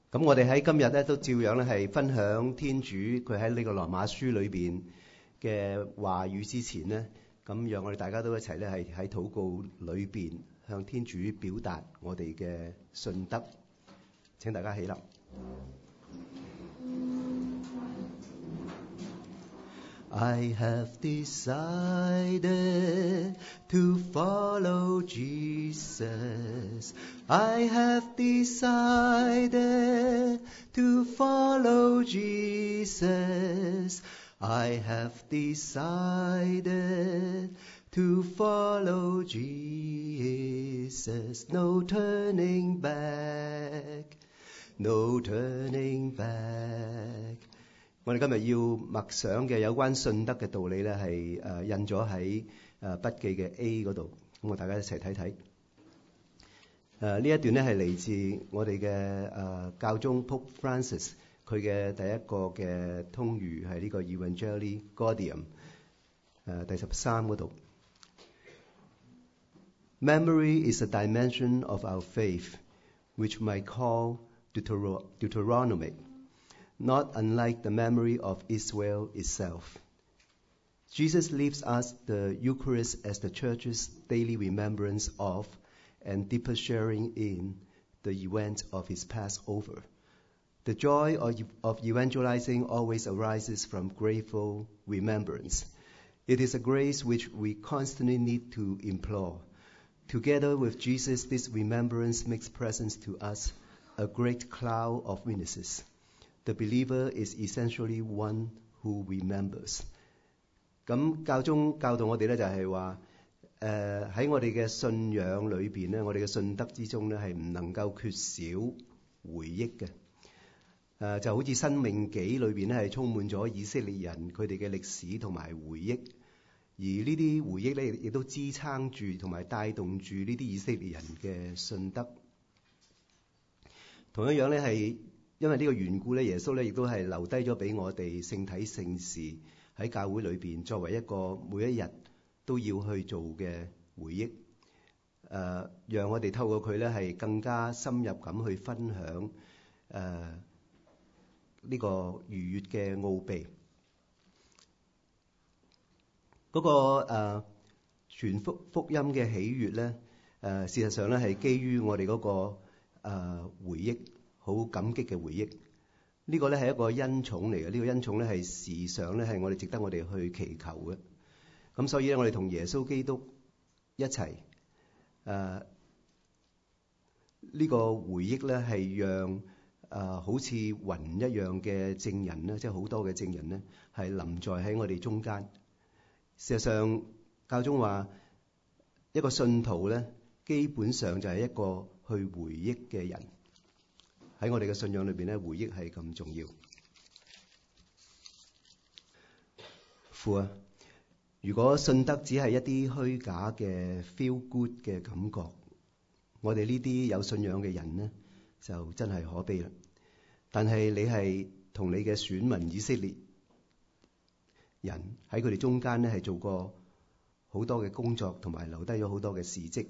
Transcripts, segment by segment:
咁我哋喺今日咧都照樣咧係分享天主佢喺呢個羅馬書裏邊嘅話語之前呢，咁讓我哋大家都一齊咧係喺禱告裏邊向天主表達我哋嘅信德。請大家起立。I have decided to follow Jesus. I have decided to follow Jesus. I have decided to follow Jesus. No turning back. No turning back. 我哋今日要默想嘅有關信德嘅道理咧，係印咗喺筆記嘅 A 嗰度。咁我大家一齊睇睇。呢一段咧係嚟自我哋嘅教宗 Pope Francis 佢嘅第一個嘅通諭係呢個 Evangelii Gaudium 第13嗰度。Memory is a dimension of our faith, which might call Deuteronomy.Not unlike the memory of Israel itself. Jesus leaves us the Eucharist as the Church's daily remembrance of and deeper sharing in the event of his Passover. The joy of evangelizing always arises from grateful remembrance. It is a grace which we constantly need to implore. Together with Jesus, this remembrance makes present to us a great cloud of witnesses.The believer is essentially one who remembers. 咁教宗教導我哋咧就係話，喺我哋嘅信仰裏邊咧，我哋嘅信德之中咧係唔能夠缺少回憶嘅。就好似申命紀裏邊咧係充滿咗以色列人佢哋嘅歷史同埋回憶，而呢啲回憶咧亦都支撐住同埋帶動住呢啲以色列人嘅信德。同樣咧係。因為呢個緣故咧，耶穌咧亦都係留低咗俾我哋聖體聖事喺教會裏邊，作為一個每一日都要去做嘅回憶。讓我哋透過佢咧係更加深入咁去分享呢個逾越嘅奧秘。嗰個傳福音嘅喜悅咧，事實上咧係基於我哋嗰個回憶。好感激嘅回憶，呢個咧係一個恩寵嚟嘅。呢個恩寵咧係時常咧係我哋值得我哋去祈求嘅。咁所以咧，我哋同耶穌基督一齊呢個回憶咧係讓好似雲一樣嘅證人咧，即係好多嘅證人咧係臨在喺我哋中間。事實上，教宗話一個信徒咧，基本上就係一個去回憶嘅人。喺我哋嘅信仰裏邊咧，回憶係咁重要。父啊，如果信德只係一啲虛假嘅 feel good 嘅感覺，我哋呢啲有信仰嘅人呢，就真係可悲啦。但係你係同你嘅選民以色列人喺佢哋中間咧，係做過好多嘅工作，同埋留低咗好多嘅事蹟。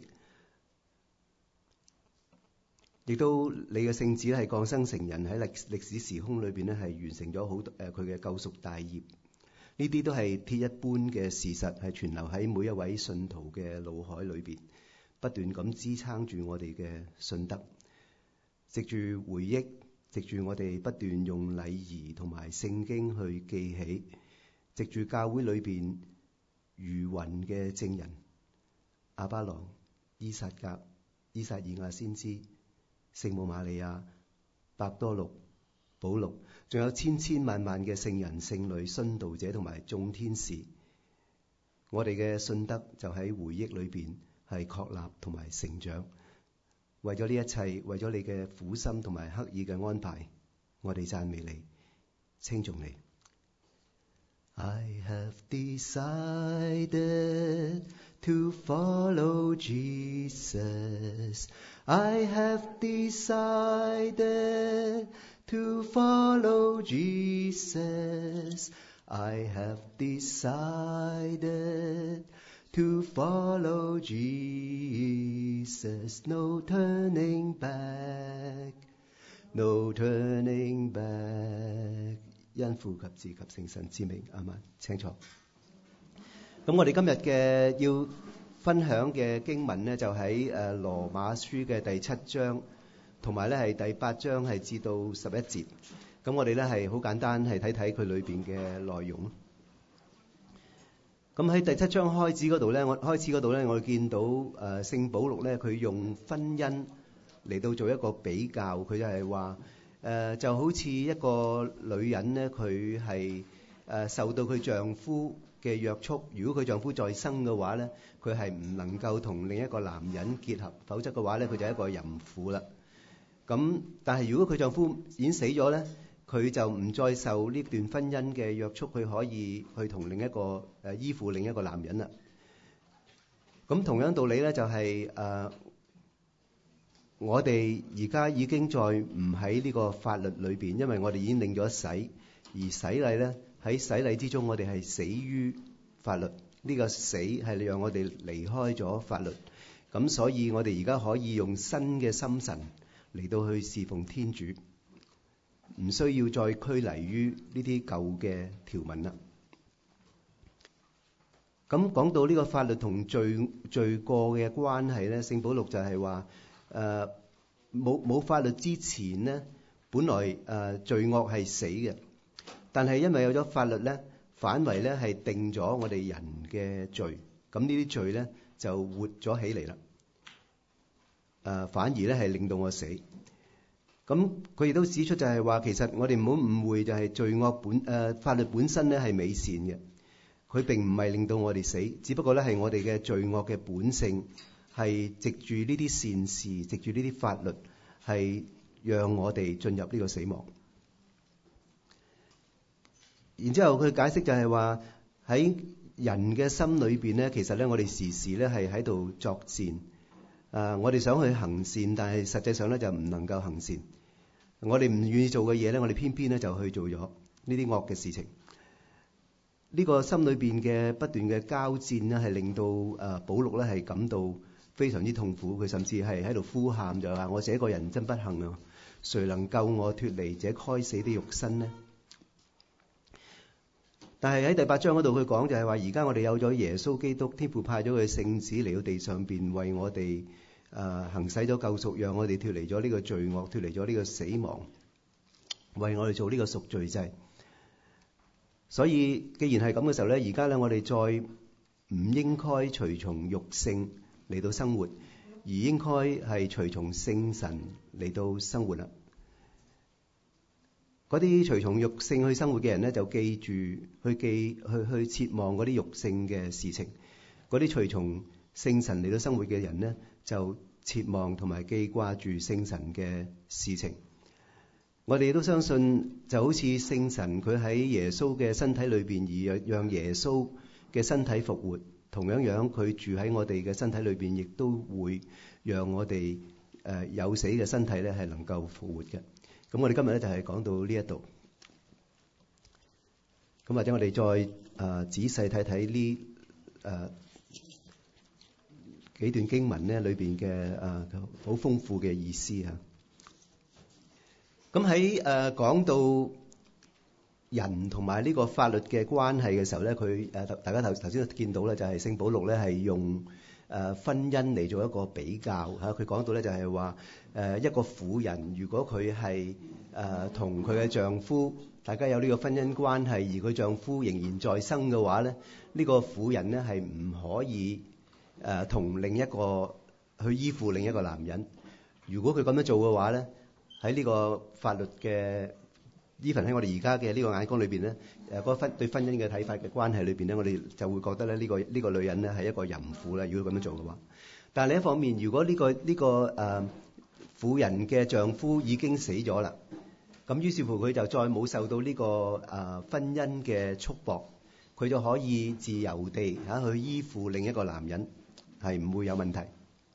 亦都你嘅聖子係降生成人喺歷史時空裏邊咧，係完成咗好多佢嘅救贖大業。呢啲都係鐵一般嘅事實，係存留喺每一位信徒嘅腦海裏邊，不斷咁支撐住我哋嘅信德。藉住回憶，藉住我哋不斷用禮儀同埋聖經去記起，藉住教會裏邊如雲嘅證人亞巴郎、依撒格、依撒意亞先知、聖母瑪利亞、伯多祿、保祿，仲有千千萬萬嘅聖人、聖女、殉道者同埋眾天使，我哋嘅信德就喺回憶裏邊係確立同埋成長。為咗呢一切，為咗你嘅苦心同埋刻意嘅安排，我哋讚美你，稱頌你。I have decided to follow Jesus. I have decided to follow Jesus. I have decided to follow Jesus. No turning back. No turning back。因父及子及聖神之名，阿們。請坐。咁我哋今日嘅要分享嘅經文呢，就喺羅馬書嘅第7章，同埋咧係第8章係至到11節。咁我哋咧係好簡單係睇睇佢裏邊嘅內容。咁喺第7章開始嗰度咧，我哋見到聖保祿咧，佢用婚姻嚟到做一個比較。佢就係話就好似一個女人咧，佢係受到佢丈夫嘅約束。如果佢丈夫在生嘅話咧，佢係唔能夠同另一個男人結合，否則嘅話咧，佢就係一個淫婦啦。咁但係如果佢丈夫已經死咗咧，佢就唔再受呢段婚姻嘅約束，佢可以去同另一個依附另一個男人啦。咁同樣道理咧，就係我哋而家已經再唔喺呢個法律裏邊，因為我哋已經領咗洗，而洗禮咧，喺洗禮之中，我哋係死於法律。呢個死係讓我哋離開咗法律，咁所以我哋而家可以用新嘅心神嚟到去侍奉天主，唔需要再拘泥於呢啲舊嘅條文啦。咁講到呢個法律同罪過嘅關係咧，聖保祿就係話冇法律之前咧，本來罪惡係死嘅，但係因為有咗法律咧，反為咧係定咗我哋人嘅罪，咁呢啲罪咧就活咗起嚟啦。反而咧係令到我死。咁佢亦都指出就係話，其實我哋唔好誤會，就係罪惡法律本身咧係美善嘅，佢並唔係令到我哋死，只不過咧係我哋嘅罪惡嘅本性係藉住呢啲善事，藉住呢啲法律係讓我哋進入呢個死亡。然之後佢解釋就係話，喺人嘅心裏邊咧，其實咧我哋時時咧係喺度作戰。我哋想去行善，但係實際上咧就唔能夠行善。我哋唔願意做嘅嘢咧，我哋偏偏咧就去做咗呢啲惡嘅事情。呢個心裏邊嘅不斷嘅交戰咧，係令到保祿咧係感到非常之痛苦。佢甚至係喺度呼喊，就話：我這個人真不幸啊！誰能救我脫離這該死的肉身呢？但係喺第8章嗰度，佢講就係話，而家我哋有咗耶穌基督，天父派咗佢聖子嚟到地上邊，為我哋行使咗救贖，讓我哋脫離咗呢個罪惡，脫離咗呢個死亡，為我哋做呢個贖罪祭。所以既然係咁嘅時候咧，而家咧我哋再唔應該隨從肉性嚟到生活，而應該係隨從聖神嚟到生活啦。嗰啲隨從肉性去生活嘅人咧，就記住去切望嗰啲肉性嘅事情；嗰啲隨從聖神嚟到生活嘅人咧，就切望同埋記掛住聖神嘅事情。我哋都相信，就好似聖神佢喺耶穌嘅身體裏邊，而讓耶穌嘅身體復活，同樣佢住喺我哋嘅身體裏邊，亦都會讓我哋有死嘅身體咧係能夠復活嘅。咁我哋今日咧就係講到呢一度，咁或者我哋再仔細睇睇呢幾段經文咧裏邊嘅好豐富嘅意思嚇。咁喺講到人同埋呢個法律嘅關係嘅時候咧，佢大家頭先都見到咧，就係聖保祿咧係用婚姻嚟做一個比較嚇。佢講到咧就係話一個婦人，如果佢係同佢嘅丈夫大家有呢個婚姻關係，而佢丈夫仍然在生嘅話咧，呢個婦人咧係唔可以同另一個去依附另一個男人。如果佢咁樣做嘅話咧，喺呢個法律嘅even喺我哋而家嘅呢個眼光裏邊咧，嗰個對婚姻嘅睇法嘅關係裏邊咧，我哋就會覺得咧呢個女人咧係一個淫婦啦。如果咁樣做嘅話，但係另一方面，如果呢個婦人嘅丈夫已經死咗啦，咁於是乎佢就再冇受到呢個婚姻嘅束縛，佢就可以自由地去依附另一個男人，係唔會有問題。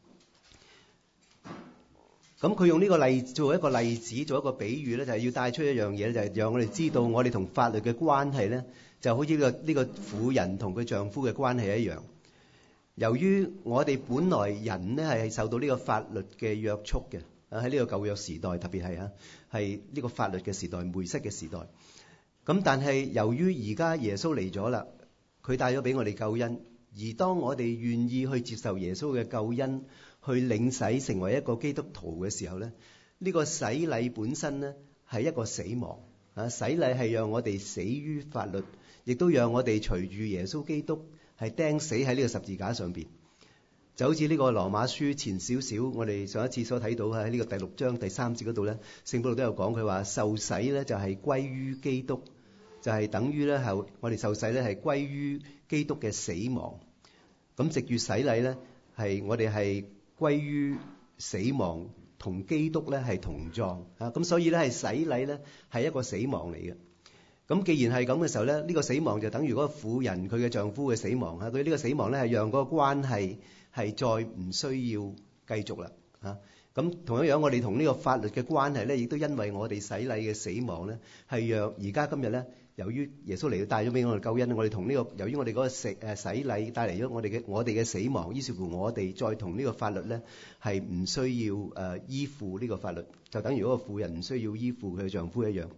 咁佢用呢個做一個例子，做一個比喻咧，就係要帶出一樣嘢咧，就係讓我哋知道我哋同法律嘅關係咧，就好似呢個婦人同佢丈夫嘅關係一樣。由於我哋本來人咧係受到呢個法律嘅約束嘅， 喺呢個舊約時代，特別係呢個法律嘅時代、梅瑟嘅時代。咁但係由於而家耶穌嚟咗啦，佢帶咗俾我哋救恩，而當我哋願意去接受耶穌嘅救恩，去領洗成為一個基督徒嘅時候咧，呢個洗禮本身咧係一個死亡。洗禮係讓我哋死於法律，亦都讓我哋隨住耶穌基督係釘死喺呢個十字架上邊。就好似呢個羅馬書前少少，我哋上一次所睇到喺呢個第6章第3節嗰度咧，聖保祿都有講，佢話受洗咧就係歸於基督，就係等於咧係我哋受洗咧係歸於基督嘅死亡。咁藉住洗禮咧，係我哋係歸於死亡，同基督咧係同葬啊！咁所以咧係洗禮咧係一個死亡嚟嘅。咁既然係咁嘅時候咧，呢個死亡就等於嗰個婦人佢嘅丈夫嘅死亡啊！佢呢個死亡咧係讓嗰個關係係再唔需要繼續啦啊！咁同樣我哋同呢個法律嘅關係咧，亦都因為我哋洗禮嘅死亡咧，係讓而家今日咧，由於耶穌嚟到帶咗俾我哋救恩，我哋同呢個由於我哋嗰個洗禮帶嚟咗我哋嘅死亡，於是乎我哋再同呢個法律咧係唔需要依附呢個法律，就等於嗰個婦人唔需要依附佢嘅丈夫一樣。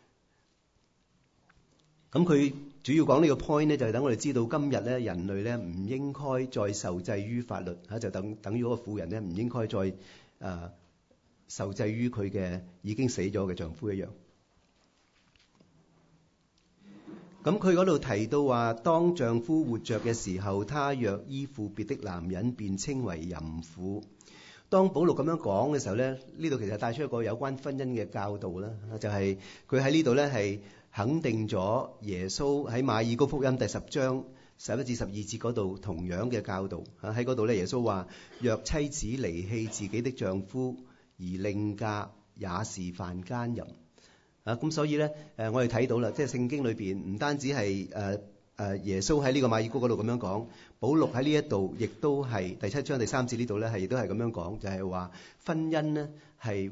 咁佢主要講呢個 point 咧，就係等我哋知道今日咧人類咧唔應該再受制於法律嚇，就等於嗰個婦人咧唔應該再受制於佢嘅已經死咗嘅丈夫一樣。咁佢嗰度提到話，當丈夫活着嘅時候，他若依附別的男人，便稱為淫婦。當保祿咁樣講嘅時候咧，呢度其實帶出一個有關婚姻嘅教導啦，就係佢喺呢度咧係肯定咗耶穌喺馬爾谷福音第10章11至12節嗰度同樣嘅教導。喺嗰度咧，耶穌話：若妻子離棄自己的丈夫而另嫁，也是犯姦淫。咁所以咧，我哋睇到啦，即係聖經裏邊唔單止係耶穌喺呢個馬爾谷嗰度咁樣講，保祿喺呢一度亦都係第7章第3節呢度咧係亦都係咁樣講，就係話婚姻咧係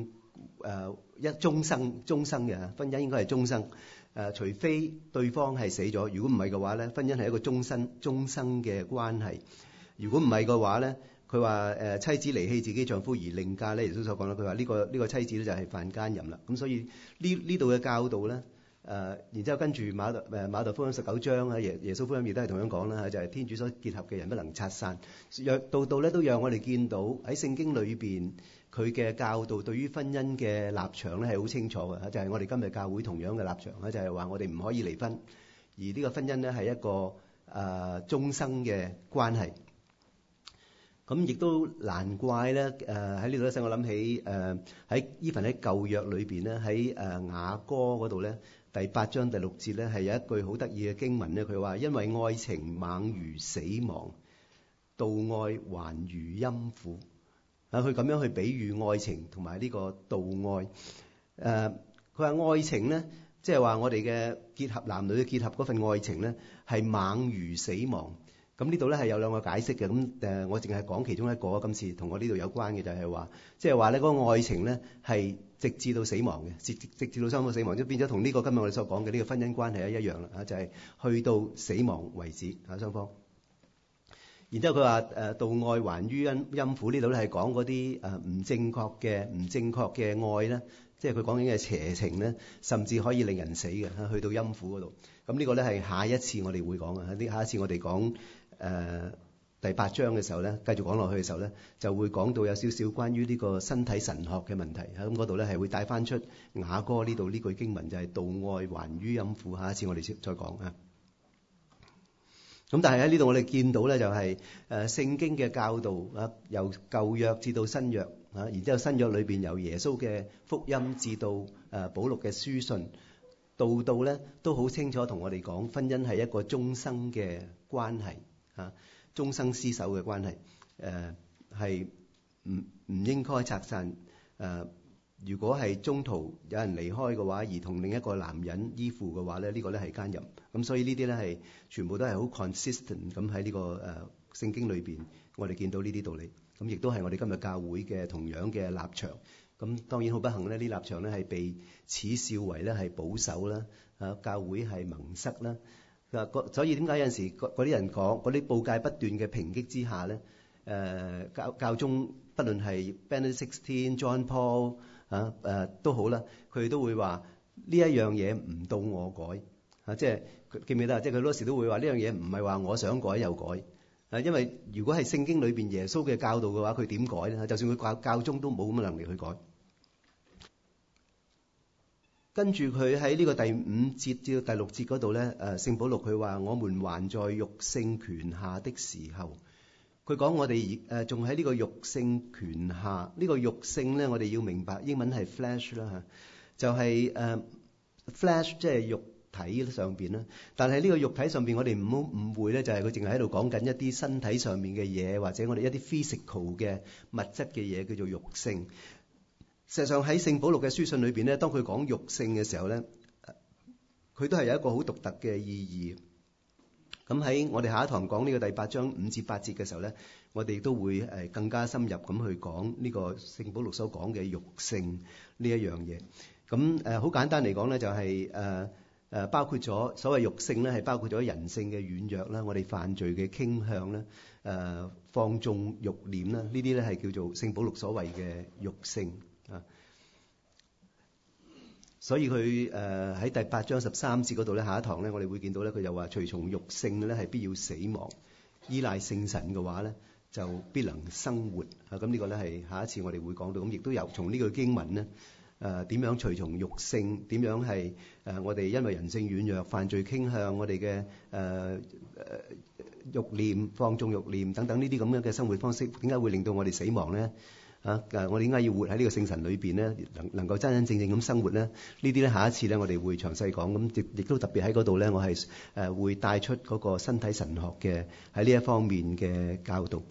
終生嘅，婚姻應該係終生。除非對方係死咗，如果唔係嘅話咧，婚姻係一個終生嘅關係。如果唔係嘅話咧，佢話妻子離棄自己丈夫而另嫁咧，耶穌所講啦，佢話呢個妻子咧就係犯姦淫啦。咁所以呢度嘅教導咧，然之後跟住馬太福音19章耶穌福音亦都係同樣講啦，就係天主所結合嘅人不能拆散。度度咧都讓我哋見到喺聖經裏邊佢嘅教導對於婚姻嘅立場咧係好清楚嘅，就係我哋今日教會同樣嘅立場咧，就係話我哋唔可以離婚，而呢個婚姻咧係一個終生嘅關係。咁亦都難怪咧，喺呢度咧使我諗起喺even喺舊約裏邊咧，喺雅歌嗰度咧第8章第6節咧係有一句好得意嘅經文咧，佢話因為愛情猛如死亡，妒愛還如陰府。佢咁樣去比喻愛情同埋呢個妒愛。佢話愛情咧，即係話我哋嘅結合，男女嘅結合嗰份愛情咧係猛如死亡。咁呢度咧係有兩個解釋嘅，咁我淨係講其中一個。今次同我呢度有關嘅就係話，即係話咧嗰個愛情咧係直至到死亡嘅，直至到雙方死亡，即係變咗同呢個今日我哋所講嘅呢個婚姻關係一樣啦，就係去到死亡為止雙方。然之後佢話妒愛還於陰府，呢度咧係講嗰啲唔正確嘅愛咧，即係佢講緊嘅邪情咧，甚至可以令人死嘅，去到陰府嗰度。咁呢個咧係下一次我哋會講嘅，下一次我哋講第8章嘅時候咧，繼續講落去嘅時候咧，就會講到有少少關於呢個身體神學嘅問題。咁嗰度咧係會帶翻出雅歌呢度呢句經文，就係妒愛還於陰府。下一次我哋再講啊。咁但係喺呢度我哋見到咧，就係聖經嘅教導啊，由舊約至到新約啊，然之後新約裏邊由耶穌嘅福音至到保祿嘅書信，度咧都好清楚同我哋講，婚姻係一個終生嘅關係啊，終生廝守嘅關係，係唔應該拆散。如果係中途有人離開嘅話，而同另一個男人依附嘅話咧，呢個咧係姦淫。咁所以呢啲咧係全部都係好 consistent 咁喺呢個聖經裏邊，我哋見到呢啲道理。咁亦都係我哋今日教會嘅同樣嘅立場。咁當然好不幸咧，呢立場咧係被恥笑為咧係保守啦，教會係盟塞啦。所以點解有陣時嗰啲人講嗰啲報誡不斷嘅抨擊之下咧，教宗不論係 Benedict XVI、John Paul 都好啦，佢都會話呢一樣嘢唔到我改即係記唔記得？即係佢好多時都會話呢樣嘢唔係話我想改又改因為如果係聖經裏邊耶穌嘅教導嘅話，佢點改咧？就算佢教宗都冇咁嘅能力去改。跟住佢喺呢個第5節至到第6節嗰度咧，聖保祿佢話：我們還在肉性權下的時候。佢講我哋仲喺呢個肉性權下。呢個肉性咧，我哋要明白英文係 flesh 啦就係flesh 即係肉體上邊啦。但係呢個肉體上邊，我哋唔好誤會咧，就係佢淨係喺度講緊一啲身體上面嘅嘢，或者我哋一啲 physical 嘅物質嘅嘢叫做肉性。事實上喺聖保祿嘅書信裏邊咧，當佢講肉性嘅時候咧，佢都係有一個好獨特嘅意義。咁喺我哋下一堂講呢個第8章5至8節嘅時候咧，我哋都會更加深入咁去講呢個聖保祿所講嘅肉性呢一樣嘢。咁好簡單嚟講咧，就係包括咗所謂肉性咧，係包括咗人性嘅軟弱啦，我哋犯罪嘅傾向啦，放縱慾念啦，呢啲咧係叫做聖保祿所謂嘅肉性。所以佢喺第8章13節嗰度咧，下一堂咧，我哋會見到咧，佢就話隨從肉性咧係必要死亡，依賴聖神嘅話咧就必能生活。咁呢個咧係下一次我哋會講到。咁亦都有從呢個經文咧點樣隨從肉性，點樣係我哋因為人性軟弱、犯罪傾向，我哋嘅慾念、放縱慾念等等呢啲咁樣嘅生活方式，點解會令到我哋死亡咧？我哋點解要活喺呢個聖神裏邊咧？能夠真真正正咁生活咧？呢啲咧下一次咧，我哋會詳細講。咁亦都特別喺嗰度咧，我係會帶出嗰個身體神學嘅喺呢一方面嘅教導。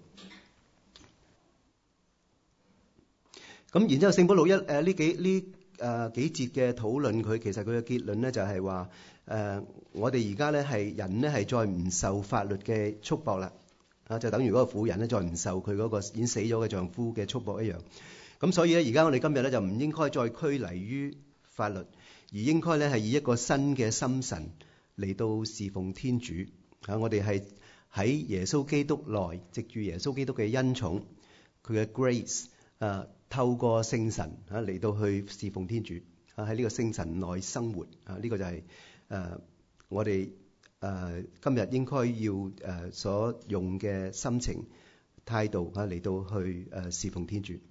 咁然之後，聖保祿呢幾節嘅討論，佢其實佢嘅結論咧就係話我哋而家咧係人咧係再唔受法律嘅束縛啦。就等於嗰個婦人咧，再唔受佢嗰個已經死咗嘅丈夫嘅束縛一樣。咁所以咧，而家我哋今日咧就唔應該再拘泥於法律，而應該咧係以一個新嘅心神嚟到侍奉天主。我哋係喺耶穌基督內，藉住耶穌基督嘅恩寵，佢嘅 grace，透過聖神嚟到去侍奉天主。喺呢個聖神內生活。呢個就係我哋今日應該要所用嘅心情態度嚟到去侍奉天主。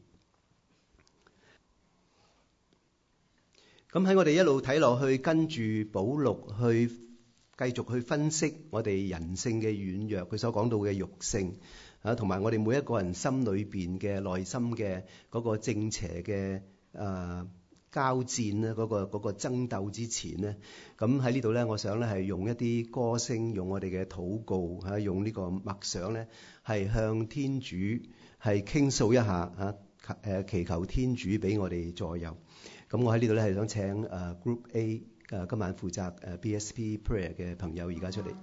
咁喺我哋一路睇落去，跟住保祿去繼續去分析我哋人性嘅軟弱，佢所講到嘅肉性同埋我哋每一個人心裏邊嘅內心嘅嗰個正邪嘅交戰咧，嗰個爭鬥之前咧，咁喺呢度咧，我想咧係用一啲歌聲，用我哋嘅禱告用呢個默想咧，係向天主係傾訴一下祈求天主俾我哋助佑。咁我喺呢度咧係想請Group A 今晚負責BSP Prayer 嘅朋友而家出嚟。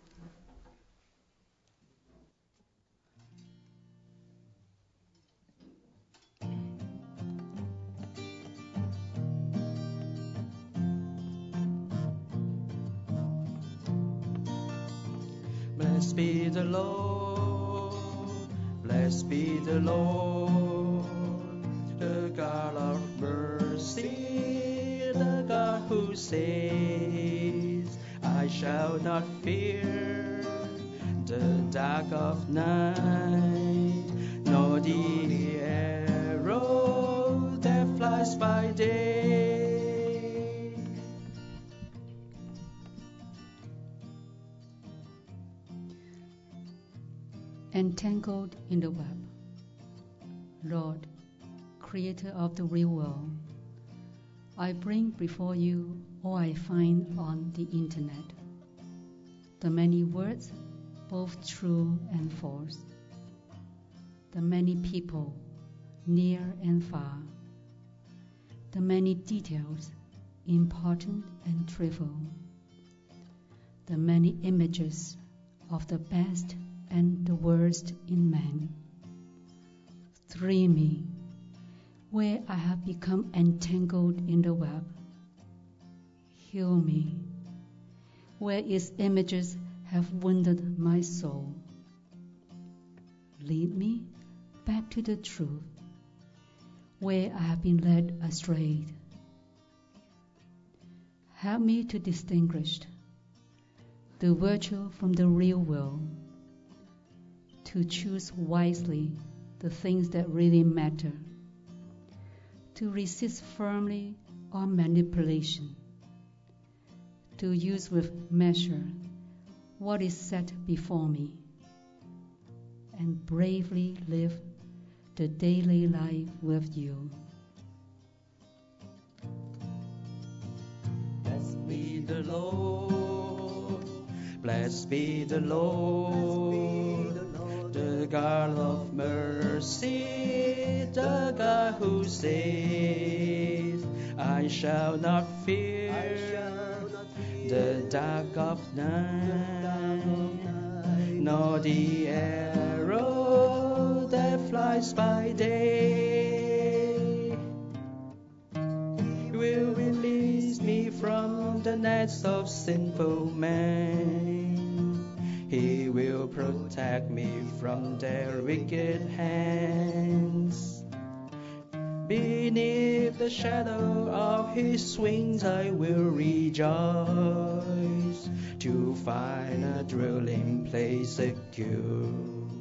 Blessed be the Lord, blessed be the Lord, the God of mercy, the God who saves. I shall not fear the dark of night, nor the arrow that flies by day. Entangled in the web. Lord, creator of the real world, I bring before you all I find on the internet. The many words, both true and false. The many people, near and far. The many details, important and trivial. The many images of the best and the worst in man. Free me, where I have become entangled in the web. Heal me, where its images have wounded my soul. Lead me back to the truth where I have been led astray. Help me to distinguish the virtual from the real world, to choose wisely the things that really matter, to resist firmly on manipulation, to use with measure what is set before me, and bravely live the daily life with you. Blessed be the Lord, blessed be the Lord, the God of mercy, the God who saves. I shall not fear the dark of night, nor the arrow that flies by day. He will release me from the nets of sinful men. He will protect me from their wicked hands. Beneath the shadow of his wings I will rejoice, to find a dwelling place secure.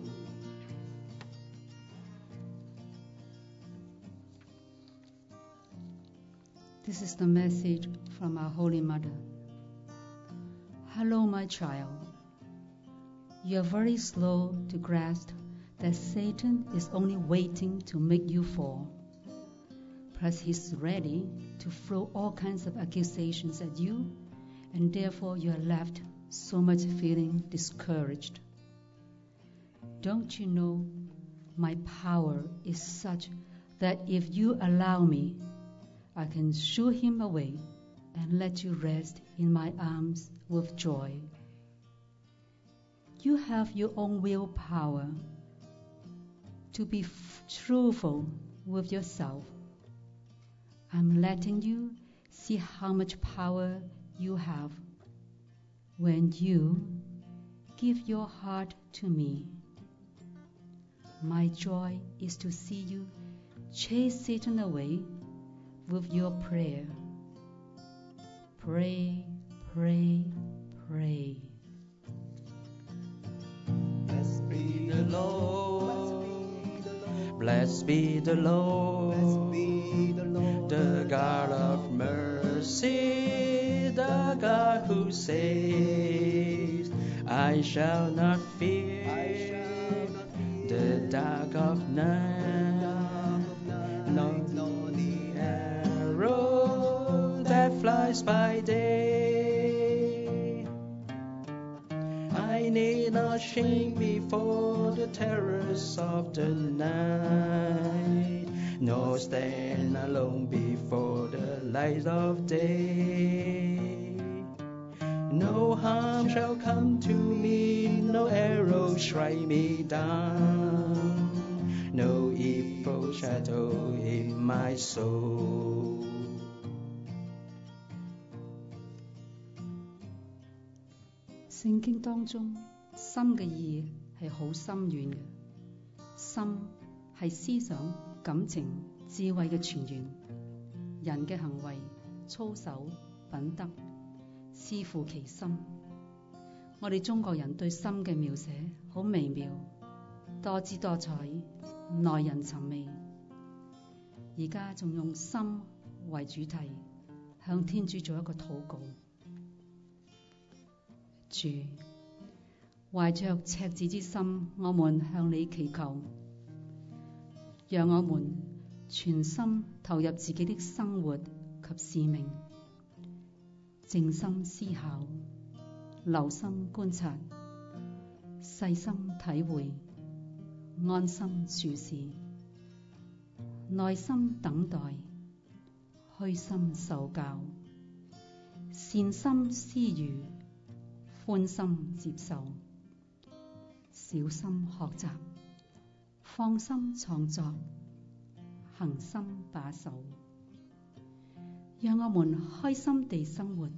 This is the message from our Holy Mother. Hello, my child. You are very slow to grasp that Satan is only waiting to make you fall. Plus, he's ready to throw all kinds of accusations at you, and therefore you are left so much feeling discouraged. Don't you know my power is such that if you allow me, I can shoo him away and let you rest in my arms with joy. You have your own willpower to be truthful with yourself. I'm letting you see how much power you have when you give your heart to me. My joy is to see you chase Satan away with your prayer. Pray, pray, pray. Blessed be the Lord, blessed be the Lord, the God of mercy, the God who saves. I shall not fear the dark of night, nor the arrow that flies by day. I need not shrink before the terrors of the night, nor stand alone before the light of day. No harm shall come to me, no arrow strike me down, no evil shadow in my soul. 聖經當中，心嘅意義係好深遠嘅。心係思想、感情、智慧嘅泉源。人嘅行為、操守、品德，視乎其心。我哋中國人對心嘅描寫好微妙，多姿多彩，耐人尋味。而家仲用心為主題，向天主做一個禱告。主，懷着赤子之心，我們向你祈求，讓我們全心投入自己的生活及使命，靜心思考，留心觀察，細心體會，安心處事，耐心等待，虛心受教，善心施予，歡心接受，小心學習，放心創作，恒心把守，讓我們開心地生活，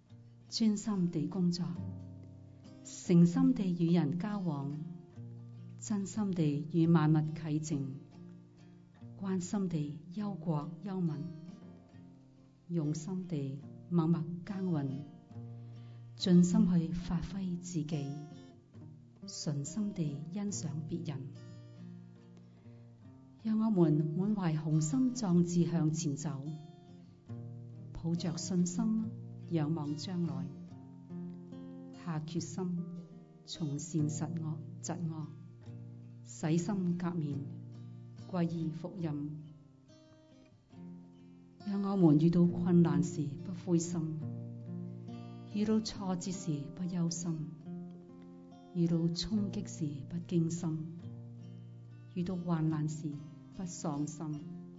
專心地工作，誠心地與人交往， 真心地與萬物契靜，關心地憂國憂民，用心地默默耕耘，盡心去發揮自己，純心地欣賞別人。讓我們滿懷雄心壯志向前走，抱着信心仰望將來，下決心從善疾惡，洗心革面，歸依福音。讓我們遇到困難時不灰心，遇到挫折時不憂心，遇到衝擊時不驚心，遇到患難時不喪心。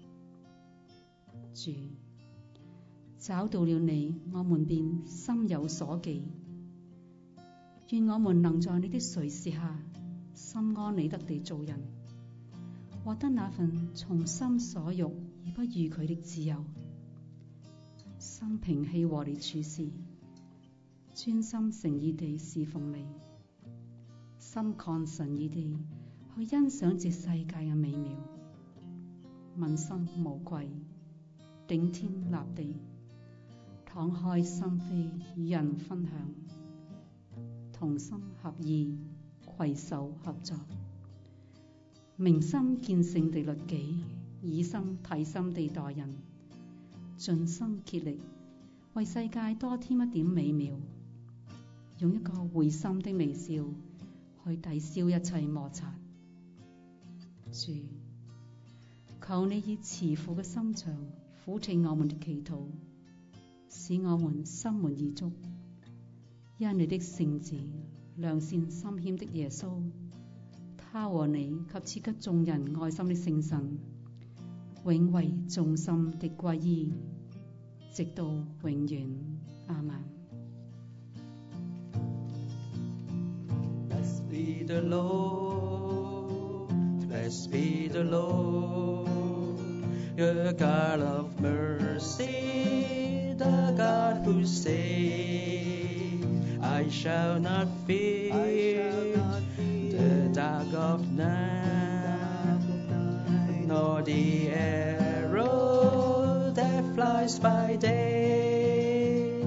主，找到了你，我們便心有所寄。願我們能在你的垂視下，心安理得地做人，獲得那份從心所欲而不逾矩的自由，心平氣和地處事，專心誠意地侍奉你，心曠神怡地去欣賞這世界嘅美妙，問心無愧，頂天立地，敞開心扉與人分享，同心合意，攜手合作，明心見性地律己，以心體心地待人，盡心竭力為世界多添一點美妙，用一個會心的微笑去抵消一切摩擦。主，求你以慈父嘅心腸撫聽我們的祈禱，使我們心滿意足。因你的聖子，良善心謙的耶穌，他和你及賜給眾人愛心的聖神，永為眾心的歸依，直到永遠。阿們。 Blessed be the Lord, blessed be the Lord, the God of mercy, the God who saves. I shall not fear the dark of night, nor the arrow that flies by day.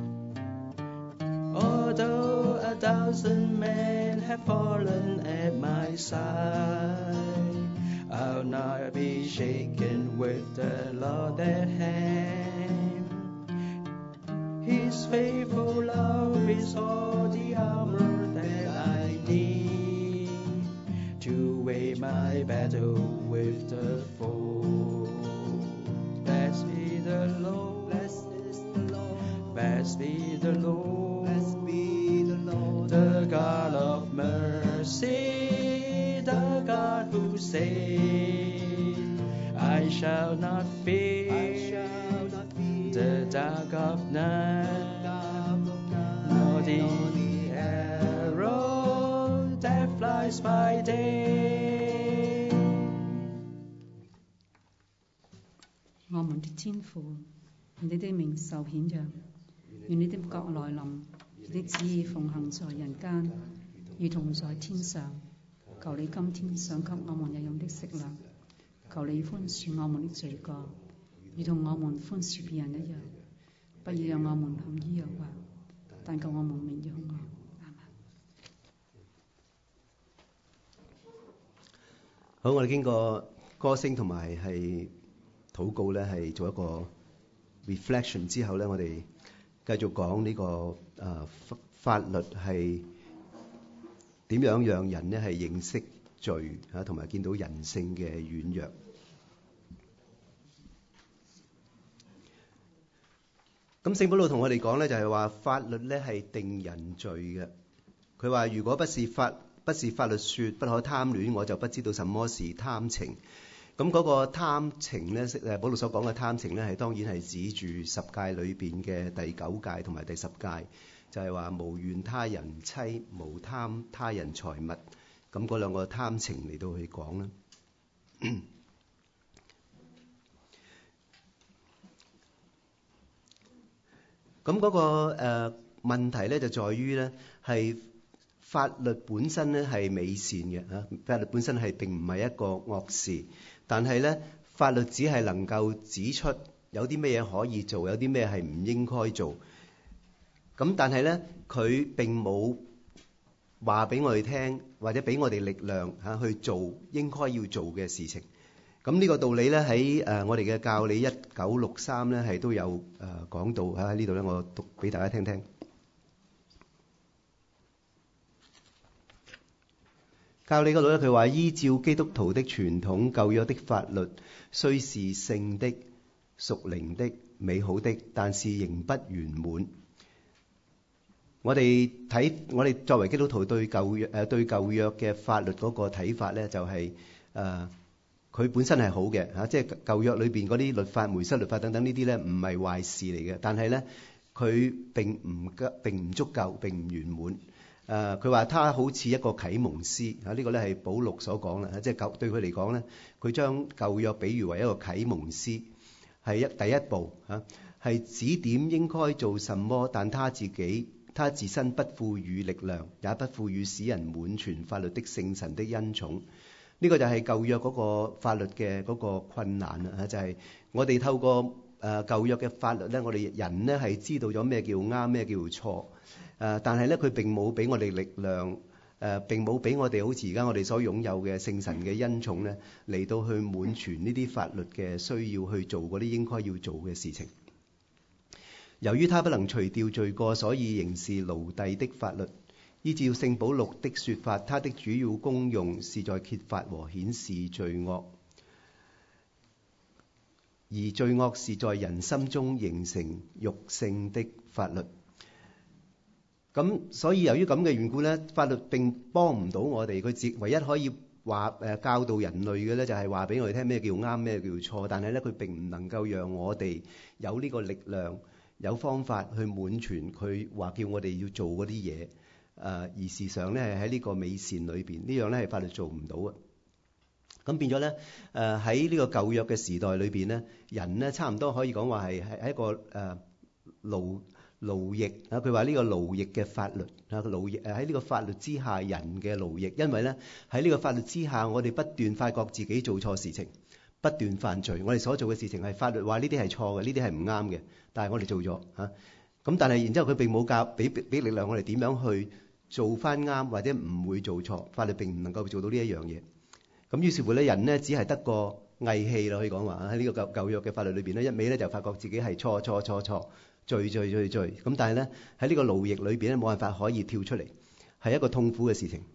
Although 1,000 men have fallen at my side, I'll not be shaken with the Lord at hand. His faithful love is all the armor that I need to wage my battle with the foe. Blessed be the Lord, blessed is the Lord, blessed be the Lord, blessed be the Lord, the God of mercy, the God who saves. I shall not fear the dark of night, nor the arrow that flies by day. 我們的天父，願你的名受顯揚，願你的國來臨，你的旨意奉行在人間，如同在天上。求你今天賞給我們日用的食糧，求你寬恕我們的罪過，如同我們寬恕別人一樣。不要讓我們陷於誘惑，但求我們免於兇惡。阿們。 好，我哋經過歌聲同埋係禱告咧，係做一個 reflection 之後咧，我哋繼續講呢個法律係點樣讓人咧係認識罪啊，同埋見到人性嘅軟弱。咁聖保羅同我哋講咧，就係話法律咧係定人罪嘅。佢話如果不是法律說不可貪戀，我就不知道什麼是貪情。咁嗰個貪情咧，保羅所講嘅貪情咧，係當然係指住十誡裏邊嘅第9誡同埋第10誡，就係話無怨他人妻，無貪他人財物。咁嗰兩個貪情嚟到去講啦。咁嗰個問題咧就在於咧，係法律本身咧係美善嘅嚇，法律本身係並唔係一個惡事，但係咧法律只係能夠指出有啲咩嘢可以做，有啲咩係唔應該做。咁但係咧佢並冇話俾我哋聽，或者俾我哋力量嚇去做應該要做嘅事情。咁呢個道理咧喺我哋嘅教理1963咧係都有講到嚇，喺呢度咧我讀俾大家聽聽。教理嗰度咧，佢話依照基督徒的傳統，舊約的法律雖是聖的、屬靈的、美好的，但是仍不圓滿。我哋作為基督徒對舊約嘅法律嗰個睇法咧，就係佢本身係好嘅嚇，即係舊約裏邊嗰啲律法、梅瑟律法等等呢啲咧，唔係壞事嚟嘅。但係咧，佢並唔足夠，並唔圓滿。佢話他好似一個啟蒙師嚇，呢個咧係保祿所講啦，即係對佢嚟講咧，佢將舊約比喻為一個啟蒙師，係第一步嚇，係指點應該做什麼，但他自身不賦予力量，也不賦予使人滿全法律的聖神的恩寵。呢個就係舊約嗰個法律嘅嗰個困難啦，就係我哋透過舊約嘅法律咧，我哋人咧係知道咗咩叫啱，咩叫錯。但係咧，佢並冇俾我哋力量，並冇俾我哋好似而家我哋所擁有嘅聖神嘅恩寵咧，嚟到去滿全呢啲法律嘅需要去做嗰啲應該要做嘅事情。由於他不能除掉罪過，所以仍是奴隸的法律。依照聖保祿的說法，它的主要功用是在揭發和顯示罪惡，而罪惡是在人心中形成肉性的法律。咁所以由於咁嘅緣故咧，法律並幫唔到我哋，佢唯一可以話教導人類嘅咧，就係話俾我哋聽咩叫啱，咩叫錯。但係咧，佢並唔能夠讓我哋有呢個力量、有方法去滿全佢話叫我哋要做嗰啲嘢。而事實上咧，係喺呢個美善裏邊，呢樣咧係法律做唔到嘅。咁變咗咧，喺呢個舊約嘅時代裏邊咧，人咧差唔多可以講話係一個奴役啊！佢話呢個奴役嘅法律啊，奴役喺呢個法律之下人嘅奴役，因為咧喺呢個法律之下，我哋不斷發覺自己做錯事情，不斷犯罪。我哋所做嘅事情係法律話呢啲係錯嘅，呢啲係唔啱嘅，但係我哋做咗嚇。咁但係然之後佢並冇俾力量我哋點樣去做翻啱，或者唔會做錯。法律並唔能夠做到呢一樣嘢。咁於是乎咧，人咧只係得個偽氣啦，可以講話喺呢個舊約嘅法律裏邊咧，一味咧就發覺自己係錯，罪。咁但係咧喺呢個奴役裏邊咧，冇辦法可以跳出嚟，係一個痛苦嘅事情。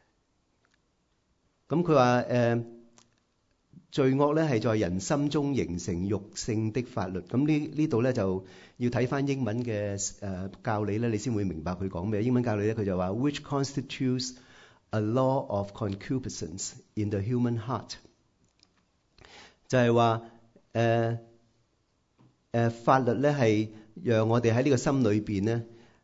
咁佢話罪惡咧係在人心中形成肉性的法律。咁呢度咧就要睇翻英文嘅教理咧，你先會明白佢講咩。英文教理咧佢就話 which constitutes a law of concupiscence in the human heart， 就係話法律咧係讓我哋喺呢個心裏邊咧，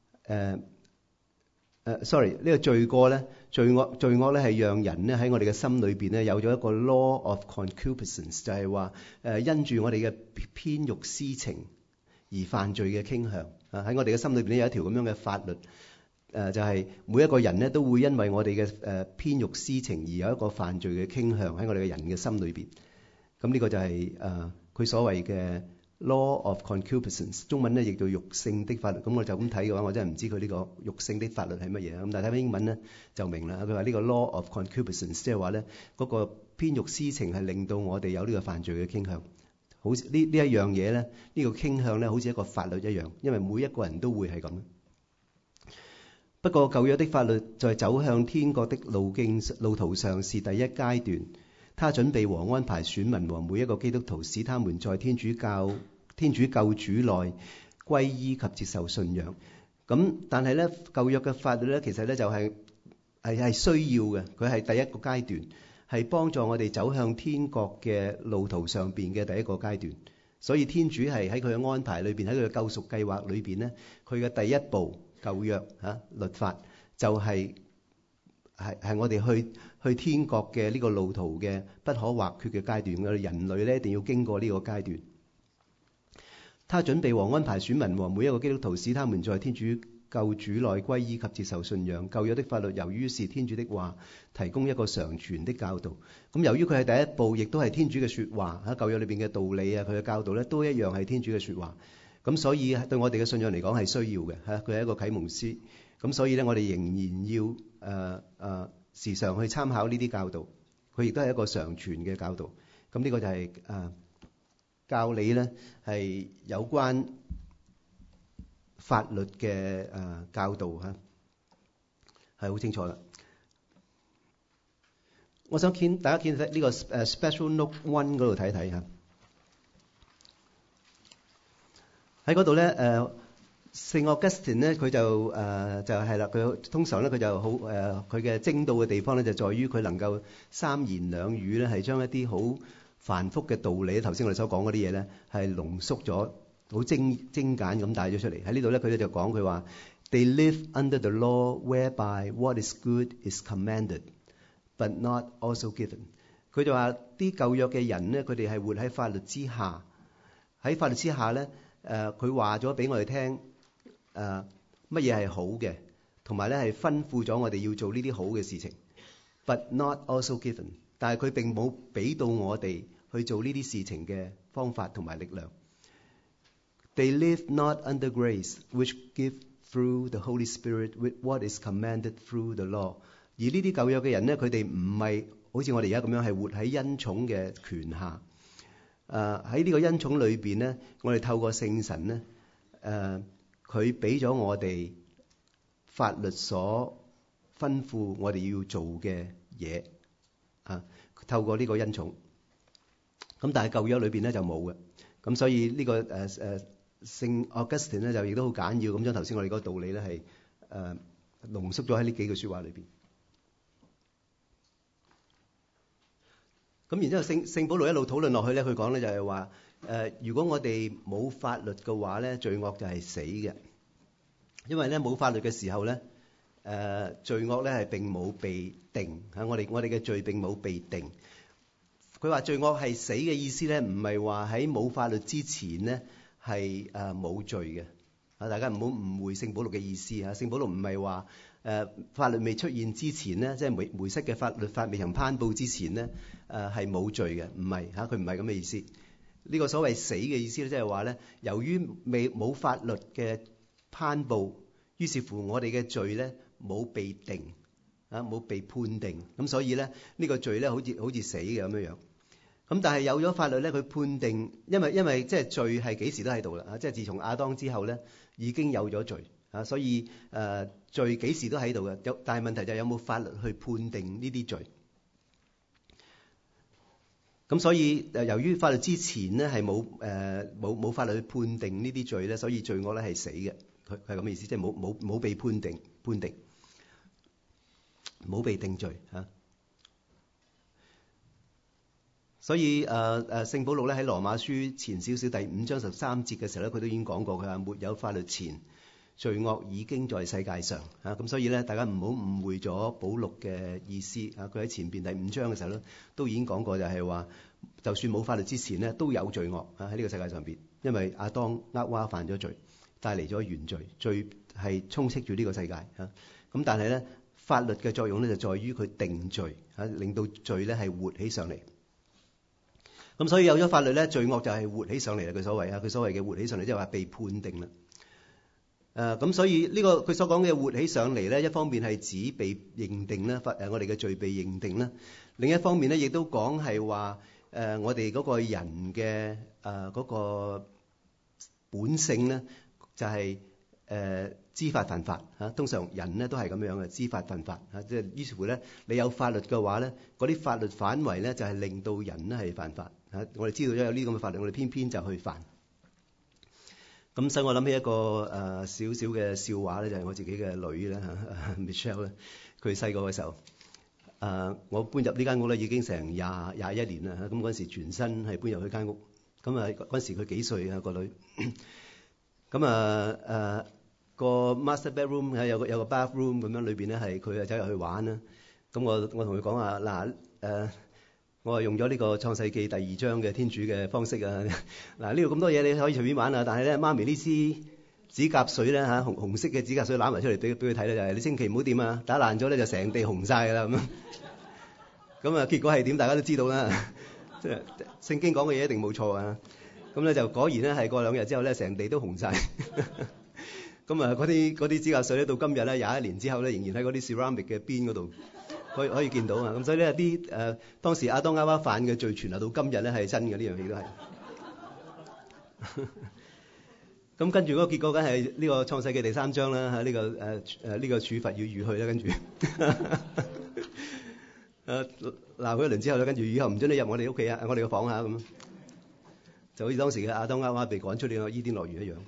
呢個罪惡咧係讓人咧喺我哋嘅心裏邊咧有咗一個 law of concupiscence， 就係話因住我哋嘅偏欲私情而犯罪嘅傾向啊，喺我哋嘅心裏邊咧有一條咁樣嘅法律，就係每一個人咧都會因為我哋嘅偏欲私情而有一個犯罪嘅傾向喺我哋嘅人嘅心裏邊。咁呢個就係佢所謂嘅Law of concupiscence， 中文咧亦叫肉性的法律。咁我就咁睇嘅話，我真係唔知佢呢個肉性的法律係乜嘢。咁但係睇翻英文咧就明啦。佢話呢個 law of concupiscence， 即係話咧嗰個偏欲私情係令到我哋有呢個犯罪嘅傾向。好似呢一樣嘢咧，呢個傾向咧好似一個法律一樣，因為每一個人都會係咁。不過舊約的法律在走向天國的路途上是第一階段。他準備和安排選民和每一個基督徒，使他們在天主救主內歸依及接受信仰。咁但係咧舊約嘅法律咧，其實咧就係需要嘅，佢係第一個階段，係幫助我哋走向天國嘅路途上邊嘅第一個階段。所以天主係喺佢嘅安排裏邊，喺佢嘅救贖計劃裏邊咧，佢嘅第一步舊約律法就係我哋去天國嘅呢個路途嘅不可或缺嘅階段。我哋人類咧一定要經過呢個階段。他準備和安排選民和每一個基督徒，使他們在天主救主內歸依及接受信仰。舊約的法律由於是天主的話，提供一個常傳的教導。咁由於佢係第一部，亦都係天主嘅説話，喺舊約裏邊嘅道理啊，佢嘅教導咧都一樣係天主嘅説話。咁所以對我哋嘅信仰嚟講係需要嘅嚇，佢係一個啟蒙師。咁所以咧，我哋仍然要時常去參考呢啲教導。佢亦都係一個常傳嘅教導。咁呢個就係教理咧係有關法律嘅教導嚇，係好清楚啦。我想大家見呢個Special Note 1嗰度睇睇嚇。喺嗰度咧聖 Augustine 咧佢就係啦，佢通常咧佢就好佢嘅精到嘅地方咧就在於佢能夠三言兩語咧係將一啲好繁複嘅道理，頭先我哋所講嗰啲嘢咧係濃縮咗，好精簡咁帶咗出嚟。喺呢度咧佢咧就講佢話 They live under the law whereby what is good is commanded, but not also given。佢就話啲舊約嘅人咧，佢哋係活喺法律之下，喺法律之下咧佢話咗俾我哋聽乜嘢係好嘅，同埋咧係吩咐咗我哋要做呢啲好嘅事情 ，but not also given。但係佢並冇俾到我哋去做呢啲事情嘅方法同埋力量。They live not under grace, which give through the Holy Spirit with what is commanded through the law。而呢啲舊約嘅人咧，佢哋唔係好似我哋而家咁樣係活喺恩寵嘅權下。喺呢個恩寵裏邊咧，我哋透過聖神咧，佢俾咗我哋法律所吩咐我哋要做嘅嘢透過呢個恩寵。咁但係舊約裏邊咧就冇嘅。咁所以呢個聖 Augustine 咧就亦都好簡要咁將頭先我哋嗰個道理咧係濃縮咗喺呢幾句説話裏邊。咁然之後聖保羅一路討論落去咧，佢講咧就係話如果我哋冇法律嘅話咧，罪惡就係死嘅。因為咧冇法律嘅時候咧，罪惡咧係並冇被定嚇，我哋嘅罪並冇被定。佢話罪惡係死嘅意思咧，唔係話喺冇法律之前咧係冇罪嘅。大家唔好誤會聖保羅嘅意思嚇。聖保羅唔係話法律未出現之前咧，即係梅瑟嘅律法未曾頒布之前咧，係冇罪嘅，唔係嚇，佢唔係咁嘅意思。呢個所謂死嘅意思咧，即係話咧，由於冇法律嘅頒布，於是乎我哋嘅罪咧冇被定冇被判定，咁所以咧呢個罪咧好似死嘅咁樣樣。咁但係有咗法律咧，佢判定，因為即係罪係幾時都喺度啦，即係自從亞當之後咧已經有咗罪所以罪幾時都喺度嘅。但係問題就係有冇法律去判定呢啲罪。咁所以由於法律之前咧係冇法律去判定呢啲罪咧，所以罪惡咧係死嘅。佢係咁嘅意思，即係冇被判定，冇被定罪嚇。所以聖保羅咧喺羅馬書前少少第5章13節嘅時候咧，佢都已經講過，佢話沒有法律前，罪惡已經在世界上嚇。咁所以咧，大家唔好誤會咗保祿嘅意思嚇。佢喺前邊第5章嘅時候咧，都已經講過，就係話，就算冇法律之前咧，都有罪惡喺呢個世界上邊，因為亞當厄娃犯咗罪，帶嚟咗原罪，罪係充斥住呢個世界嚇。咁但係咧，法律嘅作用咧就在於佢定罪嚇，令到罪咧係活起上嚟。咁所以有咗法律咧，罪惡就係活起上嚟啦。佢所謂嘅活起上嚟，即係話被判定啦。咁所以呢個佢所講嘅活起上嚟咧，一方面係指被認定啦，我哋嘅罪被認定啦；另一方面咧，亦都講係話我哋嗰個人嘅嗰個本性咧，就係知法犯法嚇。通常人咧都係咁樣嘅，知法犯法嚇。即係於是乎咧，你有法律嘅話咧，嗰啲法律範圍咧就係令到人咧係犯法嚇。我哋知道咗有呢啲咁嘅法律，我哋偏偏就去犯。咁所以我諗起一個少少嘅笑話咧，就係我自己嘅女咧Michelle 咧，佢細個嘅時候，我搬入呢間屋咧已經成21年啦。咁嗰陣時全身係搬入去間屋，咁嗰陣時佢幾歲啊個女？咁個 master bedroom 有個 bathroom 咁樣，裏邊咧係佢走入去玩啦。咁我同佢講話嗱我係用咗呢個創世記第2章嘅天主嘅方式啊。嗱，呢度咁多嘢你可以隨便玩啊，但係咧媽咪呢支指甲水咧嚇，紅色嘅指甲水攬埋出嚟俾佢睇咧，就係你千祈唔好掂啊，打爛咗咧就成地紅晒㗎啦咁。咁啊結果係點？大家都知道啦，即係聖經講嘅嘢一定冇錯啊。咁咧就果然咧係過2日之後咧，成地都紅晒。咁啊嗰啲指甲水咧到今日咧21年之後咧，仍然喺嗰啲 ceramic 嘅邊嗰度可以見到啊。咁所以呢啲當時亞當夏娃犯嘅罪傳到今日咧係真嘅，呢樣嘢都係。咁跟住嗰個結果梗係呢個創世記第3章啦嚇，呢個處罰要預去啦，跟住鬧佢一輪之後咧，跟住以後唔准你入我哋屋企啊，我哋個房啊咁，就好似當時嘅亞當夏娃被趕出呢個伊甸樂園一樣。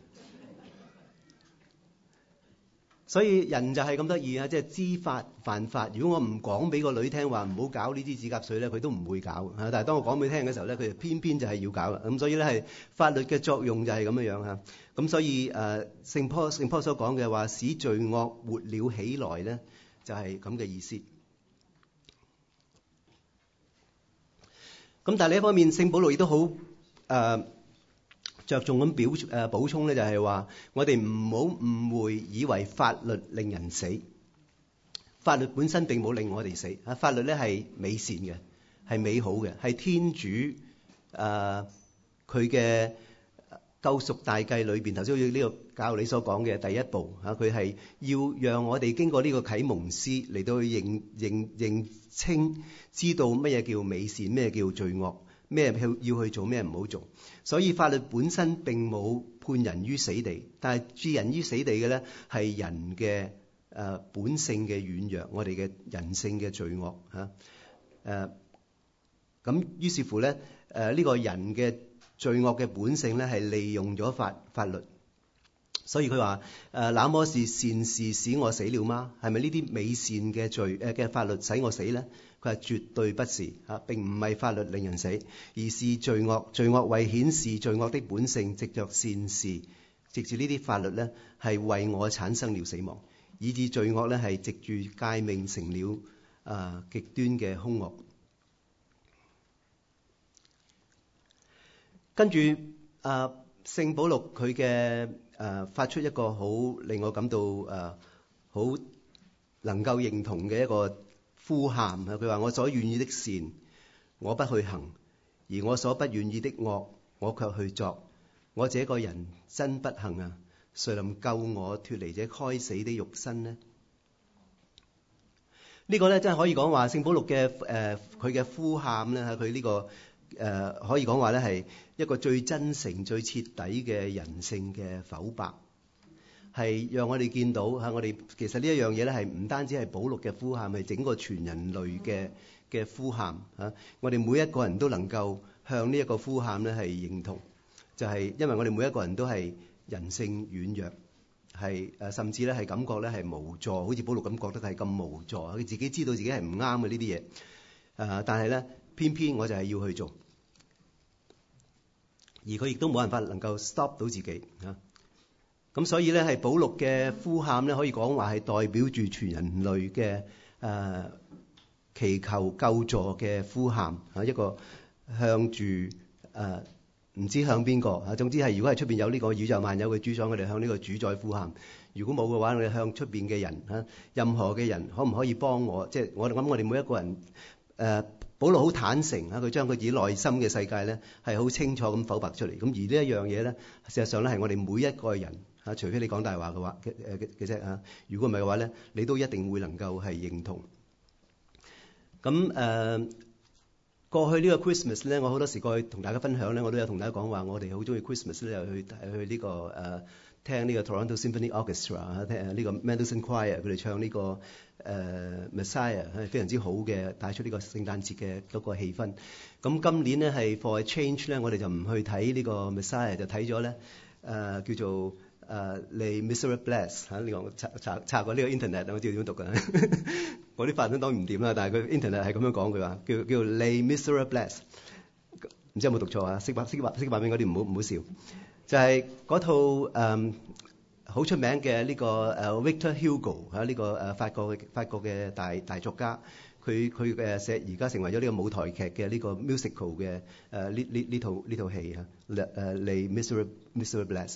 所以人就係咁得意啊！即係知法犯法。如果我唔講俾個女聽話唔好搞呢支指甲水咧，佢都唔會搞。但係當我講俾佢聽嘅時候咧，佢就偏偏就係要搞啦。咁所以咧係法律嘅作用就係咁樣樣嚇。咁所以聖保所講嘅話，使罪惡活了起來咧，就係咁嘅意思。咁但係另一方面，聖保祿亦都好着重咁補充咧，就係話我哋唔好誤會，以為法律令人死。法律本身並冇令我哋死。法律咧係美善嘅，係美好嘅，係天主佢嘅救贖大計裏邊，頭先好似呢個教理所講嘅第一步嚇，佢係要讓我哋經過呢個啟蒙師嚟到去認清，知道乜嘢叫美善，咩叫罪惡，咩要去做，咩唔好做。所以法律本身並冇判人於死地，但係置人於死地嘅咧係人嘅本性嘅軟弱，我哋嘅人性嘅罪惡嚇。咁於是乎咧呢個人嘅罪惡嘅本性咧係利用咗法律。所以佢話那麼是善事使我死了嗎？係咪呢啲美善嘅嘅法律使我死咧？佢話絕對不是嚇，並唔係法律令人死，而是罪惡。罪惡為顯示罪惡的本性，藉着善事，藉住呢啲法律咧，係為我產生了死亡，以致罪惡咧係藉住誡命成了極端嘅兇惡。跟住聖保祿佢嘅發出一個好令我感到好能夠認同嘅一個呼喊啊！佢話：我所願意的善，我不去行；而我所不願意的惡，我卻去作。我這個人真不幸啊！誰能救我脫離這該死的肉身呢？呢個咧真係可以講話聖保祿嘅佢嘅呼喊咧，佢呢個可以講話咧係一個最真誠、最徹底嘅人性嘅剖白。係讓我哋見到嚇，我哋其實呢一樣嘢咧係唔單止係保祿嘅呼喊，係整個全人類嘅呼喊嚇。我哋每一個人都能夠向呢一個呼喊咧係認同，就係因為我哋每一個人都係人性軟弱，係甚至咧係感覺咧係無助，好似保祿咁覺得係咁無助，佢自己知道自己係唔啱嘅呢啲嘢，但係咧偏偏我就係要去做，而佢亦都冇辦法能夠 stop 到自己嚇。咁所以咧，係保祿嘅呼喊咧，可以講話係代表住全人類嘅祈求救助嘅呼喊嚇，一個向住唔知向邊個嚇。總之係如果係出邊有呢個宇宙萬有嘅主宰，我哋向呢個主宰呼喊；如果冇嘅話，我哋向出邊嘅人嚇，任何嘅人可唔可以幫我？即係我諗我哋每一個人保祿好坦誠嚇，佢將佢自己內心嘅世界咧係好清楚咁剖白出嚟。咁而呢一樣嘢咧，事實上咧係我哋每一個人。除非你講大話嘅話嘅啫嚇，如果唔係嘅話咧，你都一定會能夠係認同。咁過去呢個 Christmas 咧，我好多時過去同大家分享咧，我都有同大家講話，我哋好中意 Christmas 咧，又去呢個聽呢個 Toronto Symphony Orchestra 聽呢個 Mendelssohn Choir 佢哋唱呢個Messiah 係非常之好嘅，帶出呢個聖誕節嘅嗰個氣氛。咁今年咧係 For a Change 咧，我哋就唔去睇呢個 Messiah，就睇咗咧叫做Les Miserables 嚇，呢個查過呢個 internet， 我知道點讀㗎。我啲法文當然唔掂啦，但係佢 internet 係咁樣講，佢話叫 Les Miserables， 唔知有冇讀錯啊？識發明嗰啲唔好笑。就係嗰套好出名嘅呢個Victor Hugo 嚇，呢個法國嘅大作家，佢寫而家成為咗呢個舞台劇嘅呢個 musical 嘅呢套戲嚇，Les Miserables。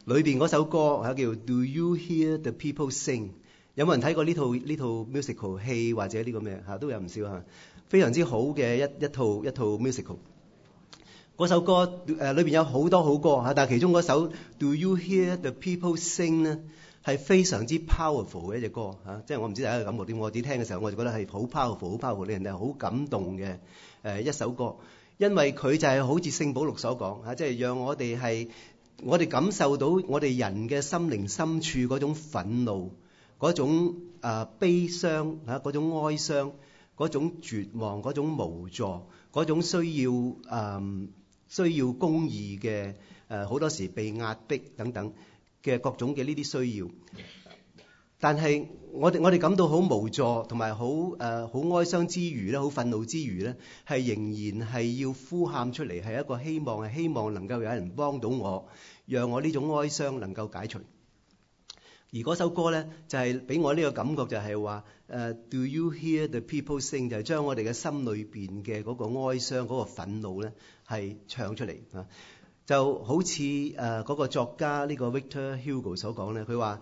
裏邊嗰首歌叫 Do You Hear the People Sing？ 有冇人睇過呢套 musical 戲或者呢個咩都有唔少嚇，非常之好嘅一套 musical。嗰首歌裏邊有好多好歌嚇，但係其中嗰首 Do You Hear the People Sing 咧係非常之 powerful 嘅一隻歌嚇，即係我唔知大家嘅感覺點，我自己聽嘅時候我就覺得係好 powerful，令人哋好感動嘅一首歌，因為佢就係好似聖保祿所講嚇，即係讓我哋感受到我哋人嘅心靈深處嗰種憤怒、嗰種悲傷嚇、嗰種哀傷、嗰種絕望、嗰種無助、嗰種需要公義嘅好多時被壓迫等等嘅各種嘅呢啲需要。但係我哋感到好無助同埋好哀傷之餘咧，好憤怒之餘咧，係仍然係要呼喊出嚟，係一個希望，係希望能夠有人幫到我，讓我呢種哀傷能夠解除。而嗰首歌咧就係俾我呢個感覺，就係話Do you hear the people sing？ 就係將我哋嘅心裏邊嘅嗰個哀傷、嗰個憤怒咧係唱出嚟啊！就好似嗰個作家呢個 Victor Hugo 所講咧，佢話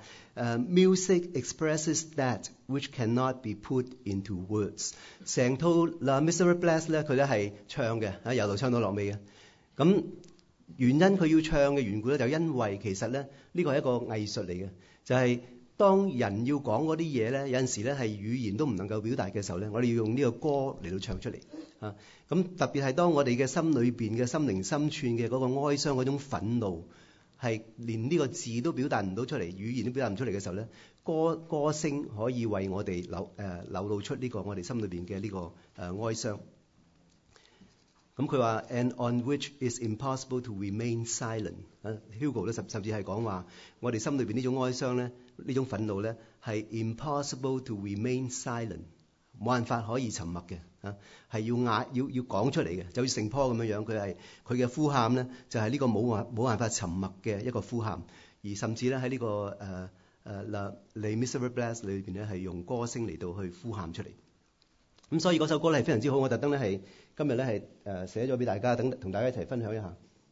music expresses that which cannot be put into words。成套《Les Miserables》咧，佢都係唱嘅，由頭唱到落尾嘅。咁原因佢要唱嘅緣故咧，就因為其實咧呢個係一個藝術嚟嘅，就係當人要講嗰啲嘢咧，有陣時咧係語言都唔能夠表達嘅時候咧，我哋要用呢個歌嚟到唱出嚟啊！咁特別係當我哋嘅心裏邊嘅心靈深處嘅嗰個哀傷、嗰種憤怒，係連呢個字都表達唔到出嚟，語言都表達唔出嚟嘅時候咧，歌聲可以為我哋流露出呢個我哋心裏邊嘅呢個哀傷。咁佢話 ，and on which is impossible to remain silent。Hugo 咧甚至係講話，我哋心裏邊呢種哀傷咧，呢種憤怒咧，係 impossible to remain silent， 冇辦法可以沉默嘅係要講出嚟嘅，就好似聖坡咁樣樣，佢嘅呼喊咧，就係呢個冇辦法沉默嘅一個呼喊，而甚至咧喺呢個Les Miserables 裏邊咧，係用歌聲嚟到去呼喊出嚟。咁所以嗰首歌咧係非常之好，我特登咧係今日咧係寫咗俾大家，同大家一齊分享一下。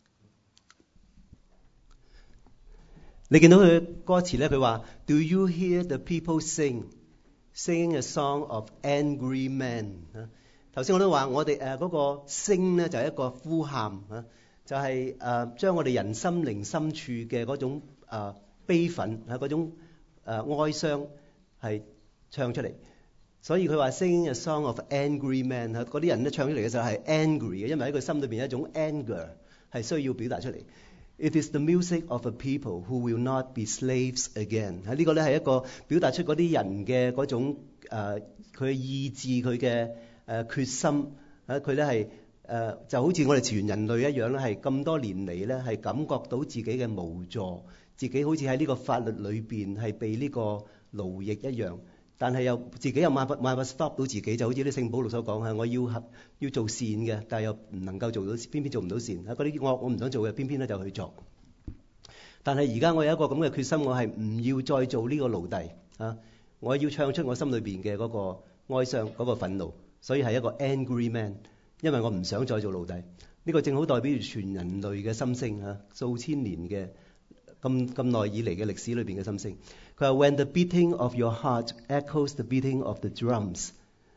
你見到佢歌詞咧，佢話 Do you hear the people singing a song of angry men？ 頭先我都話我哋嗰個聲咧就係一個呼喊就係將我哋人心靈深處嘅嗰種悲憤嗰種哀傷係唱出嚟。所以佢話 singing a song of angry men， 嗰啲人咧唱出嚟嘅時候係 angry 嘅，因為喺佢心裏邊有一種 anger 係需要表達出嚟。It is the music of a people who will not be slaves again。呢個咧係一個表達出嗰啲人嘅嗰種佢嘅意志、佢嘅決心佢咧係就好似我哋全人類一樣咧，係咁多年嚟咧係感覺到自己嘅無助，自己好似喺呢個法律裏邊係被呢個奴役一樣。但係又自己又冇辦法 stop 到自己，就好似啲聖保祿所講我要做善嘅，但係又唔能夠做到，偏偏做唔到善。嗰啲惡我唔想做嘅，偏偏咧就去做。但係而家我有一個咁嘅決心，我係唔要再做呢個奴隸我要唱出我心裏邊嘅嗰個哀傷、嗰個憤怒，所以係一個 angry man， 因為我唔想再做奴隸。呢個正好代表住全人類嘅心聲數千年嘅咁耐以嚟嘅歷史裏邊嘅心聲。佢話 When the beating of your heart echoes the beating of the drums,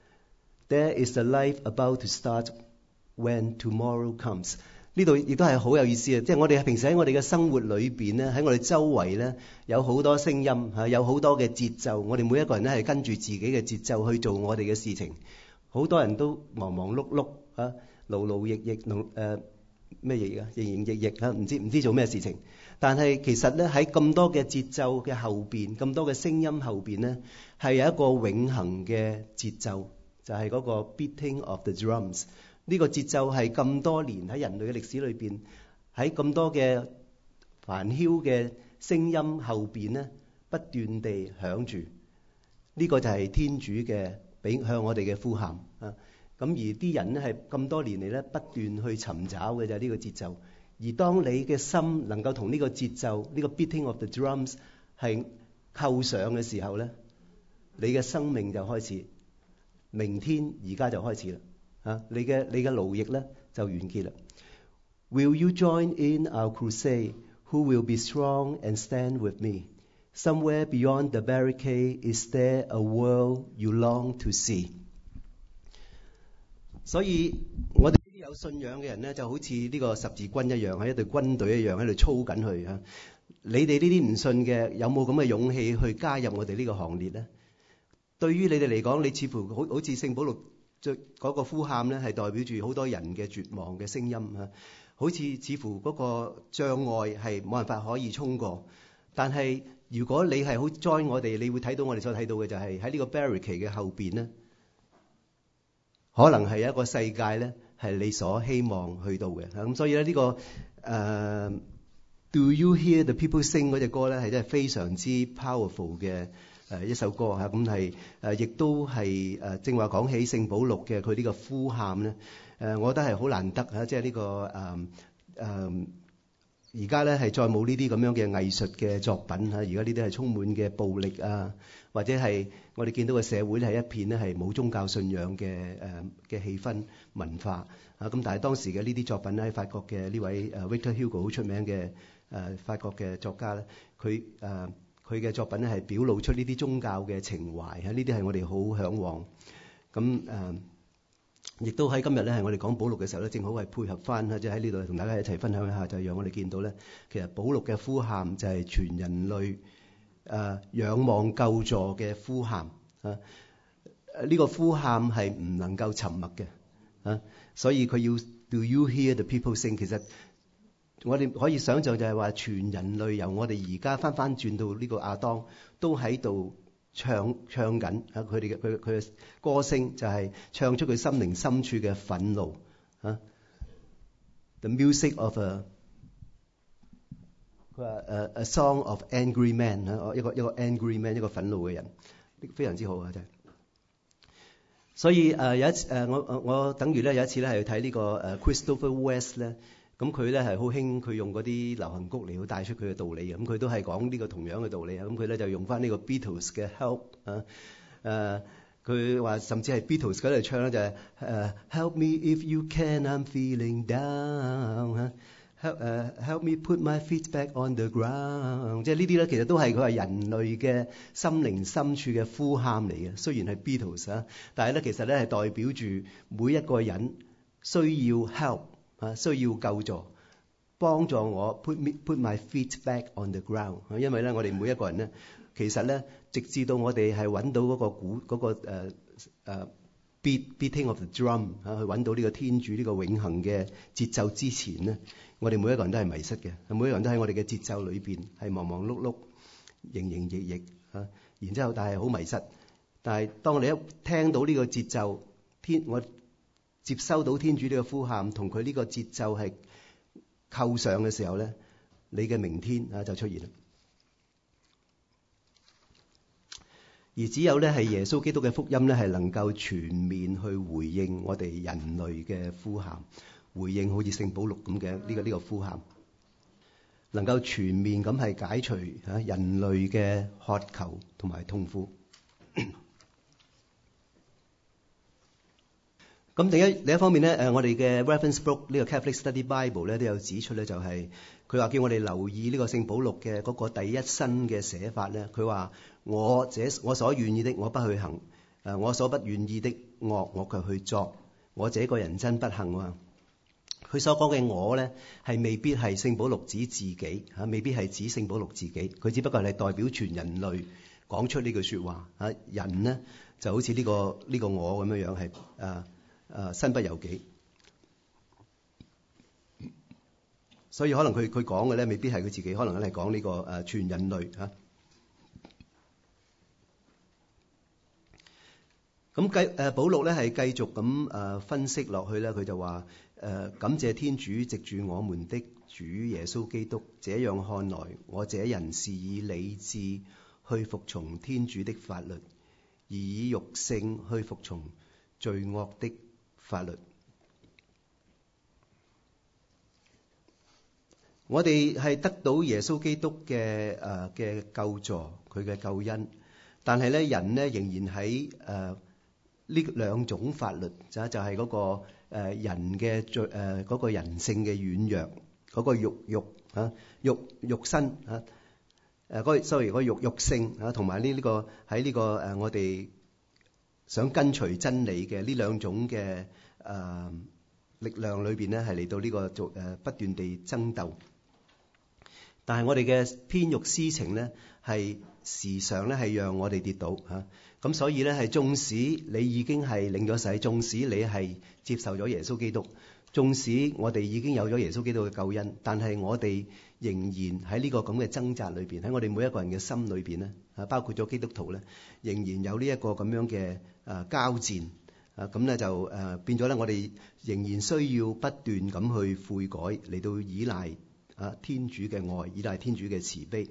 there is a life about to start when tomorrow comes。 呢度亦都係好有意思即係我哋平時喺我哋嘅生活裏邊咧，喺我哋周圍咧有好多聲音有好多嘅節奏，我哋每一個人咧係跟住自己嘅節奏去做我哋嘅事情。好多人都忙忙碌碌勞勞役役咩嘢營營役役唔知做咩事情。但係其實咧喺咁多嘅節奏嘅後邊，咁多嘅聲音後邊咧，係有一個永恆嘅節奏，就係嗰個 beating of the drums。呢個節奏係咁多年喺人類嘅歷史裏邊，喺咁多嘅煩囂嘅聲音後邊咧，不斷地響住。呢個就係天主嘅向我哋嘅呼喊咁而啲人咧係咁多年嚟咧不斷去尋找嘅就係呢個節奏。而當你嘅心能夠同呢個節奏，呢個 beating of the drums 係扣上嘅時候咧，你嘅生命就開始，明天而家就開始啦你嘅勞役咧就完結啦。Will you join in our crusade? Who will be strong and stand with me? Somewhere beyond the barricade, is there a world you long to see? 所以我哋呢啲有信仰嘅人咧，就好似呢個十字軍一樣，喺一隊軍隊一樣喺度操緊佢啊！你哋呢啲唔信嘅，有冇咁嘅勇氣去加入我哋呢個行列咧？對於你哋嚟講，你似乎好似聖保祿嗰個呼喊咧，係代表住好多人嘅絕望嘅聲音啊！好似乎嗰個障礙係冇辦法可以衝過。但係如果你係好 join 我哋，你會睇到我哋所睇到嘅就係喺呢個 barricade 嘅後邊咧，可能係一個世界咧，係你所希望去到嘅。咁所以咧呢個Do You Hear the People Sing 嗰隻歌咧，係真係非常之 powerful 嘅一首歌嚇。咁係亦都係正話講起聖保祿嘅佢呢個呼喊咧，我覺得係好難得嚇，即係呢個而家咧係再冇呢啲咁樣嘅藝術嘅作品嚇，而家呢啲係充滿嘅暴力啊，或者係我哋見到嘅社會咧係一片咧係冇宗教信仰嘅氣氛文化啊。咁但係當時嘅呢啲作品咧，喺法國嘅呢位Victor Hugo 好出名嘅法國嘅作家咧，佢嘅作品咧係表露出呢啲宗教嘅情懷嚇，呢啲係我哋好嚮往。咁亦都喺今日咧，係我哋講保祿嘅時候咧，正好係配合翻，即係喺呢度同大家一齊分享一下，就係讓我哋見到咧，其實保祿嘅呼喊就係全人類仰望救助嘅呼喊啊！呢個呼喊係唔能夠沉默嘅啊，所以佢要 Do you hear the people sing？ 其實我哋可以想像就係話，全人類由我哋而家翻轉到呢個亞當，都喺度唱緊啊！佢嘅歌聲就係唱出佢心靈深處嘅憤怒啊 ！The music of a song of angry man 啊，一個 angry man， 一個憤怒嘅人，非常之好啊！真係。所以有一次我等於咧有一次咧係去睇呢個Christopher West 咧。咁佢咧係好興，佢用嗰啲流行曲嚟到帶出佢嘅道理嘅。咁佢都係講呢個同樣嘅道理啊。咁佢咧就用翻呢個 Beatles 嘅 Help 啊。佢話甚至係 Beatles 嗰度唱咧就係Help me if you can, I'm feeling down。Help me put my feet back on the ground。即係呢啲咧，其實都係佢話人類嘅心靈深處嘅呼喊嚟嘅。雖然係 Beatles 啊，但係咧其實咧係代表住每一個人需要 help。需要救助，幫助我 put my feet back on the ground。因為咧，我哋每一個人咧，其實咧，直至到我哋係揾到嗰個鼓嗰個beating of the drum 去揾到呢個天主呢個永恆嘅節奏之前咧，我哋每一個人都係迷失嘅，每一個人都喺我哋嘅節奏裏邊係忙忙碌碌、營營役役啊，然之後但係好迷失。但係當我哋一聽到呢個節奏，我接收到天主呢個呼喊，同佢呢個節奏係扣上嘅時候咧，你嘅明天就出現啦。而只有咧係耶穌基督嘅福音咧，係能夠全面去回應我哋人類嘅呼喊，回應好似聖保祿咁嘅呢個呼喊，能夠全面咁係解除人類嘅渴求同埋痛苦。咁另一方面咧，我哋嘅 Reference Book 呢個 Catholic Study Bible 咧都有指出咧，就係佢話叫我哋留意呢個聖保祿嘅嗰個第一身嘅寫法咧。佢話我所願意的我不去行，我所不願意的惡我卻去作，我這個人真不幸啊！佢所講嘅我咧係未必係聖保祿指自己嚇，未必係指聖保祿自己，佢只不過係代表全人類講出呢句説話嚇。人咧就好似呢個我咁樣樣係身不由己，所以可能佢講嘅咧未必係佢自己，可能係講呢個全人類嚇。咁保祿咧係繼續咁分析落去咧，佢就話感謝天主藉住我們的主耶穌基督，這樣看來，我這人是以理智去服從天主的法律，而以肉性去服從罪惡的法律。我哋係得到耶穌基督嘅救助，佢嘅救恩，但係咧人咧仍然喺呢兩種法律就係嗰個人嘅罪嗰個人性嘅軟弱，嗰個肉肉身肉性同埋呢個喺呢個我哋想跟隨真理嘅呢兩種嘅力量裏邊咧，係嚟到呢個不斷地爭鬥。但係我哋嘅偏慾私情咧，係時常咧係讓我哋跌倒嚇。咁所以咧係縱使你已經係領咗洗，縱使你係接受咗耶穌基督，縱使我哋已經有咗耶穌基督嘅救恩，但係我哋仍然喺呢個咁嘅掙扎裏邊，喺我哋每一個人嘅心裏邊咧，包括咗基督徒咧，仍然有呢一個咁樣嘅交戰。咁咧就變咗咧，我哋仍然需要不斷咁去悔改，嚟到依賴天主嘅愛，依賴天主嘅慈悲。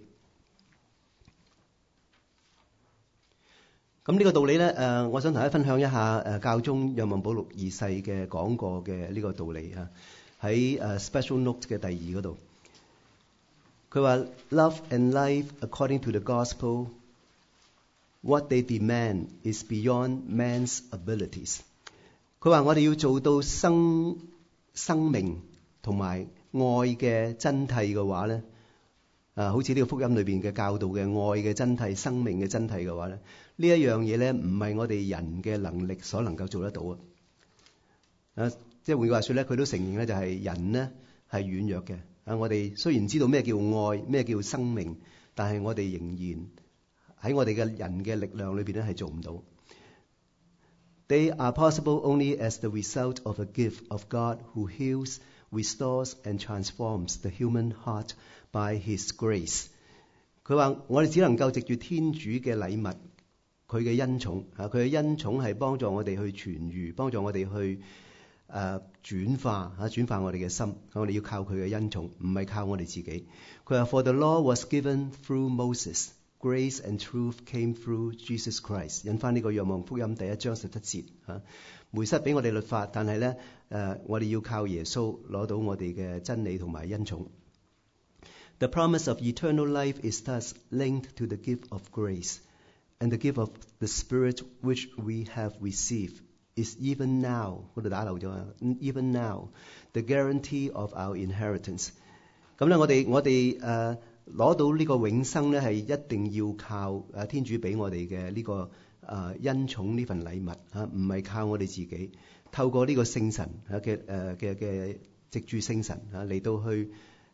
咁呢個道理咧，我想同大家分享一下教宗若望保祿二世嘅講過嘅呢個道理嚇，喺Special Note 嘅第2嗰度，佢話 Love and life according to the gospel, what they demand is beyond man's abilities。佢話我哋要做到生命同埋愛嘅真諦嘅話咧，好似呢個福音裏邊嘅教導嘅愛嘅真諦、生命嘅真諦嘅話咧，呢一樣嘢咧唔係我哋人嘅能力所能夠做得到啊！即係換句話說咧，佢都承認咧就係人咧係軟弱嘅。我哋雖然知道咩叫愛、咩叫生命，但係我哋仍然喺我哋嘅人嘅力量裏邊咧係做唔到。They are possible only as the result of a gift of God who heals, restores and transforms the human heart by His grace。佢話我哋只能夠藉住天主嘅禮物，佢嘅恩寵佢嘅恩寵係幫助我哋去痊癒，幫助我哋去轉化我哋嘅心。我哋要靠佢嘅恩寵，唔係靠我哋自己。佢話 For the law was given through Moses, grace and truth came through Jesus Christ。引翻呢個若望福音第1章17節梅瑟俾我哋律法，但係咧我哋要靠耶穌攞到我哋嘅真理同埋恩寵。The promise of eternal life is thus linked to the gift of grace, and the gift of the Spirit which we have received is even now 嗰度打漏咗even now the guarantee of our inheritance。咁咧我哋攞到呢個永生咧係一定要靠天主俾我哋嘅呢個恩寵呢份禮物唔係靠我哋自己，透過呢個聖神嘅藉住聖神嚟到去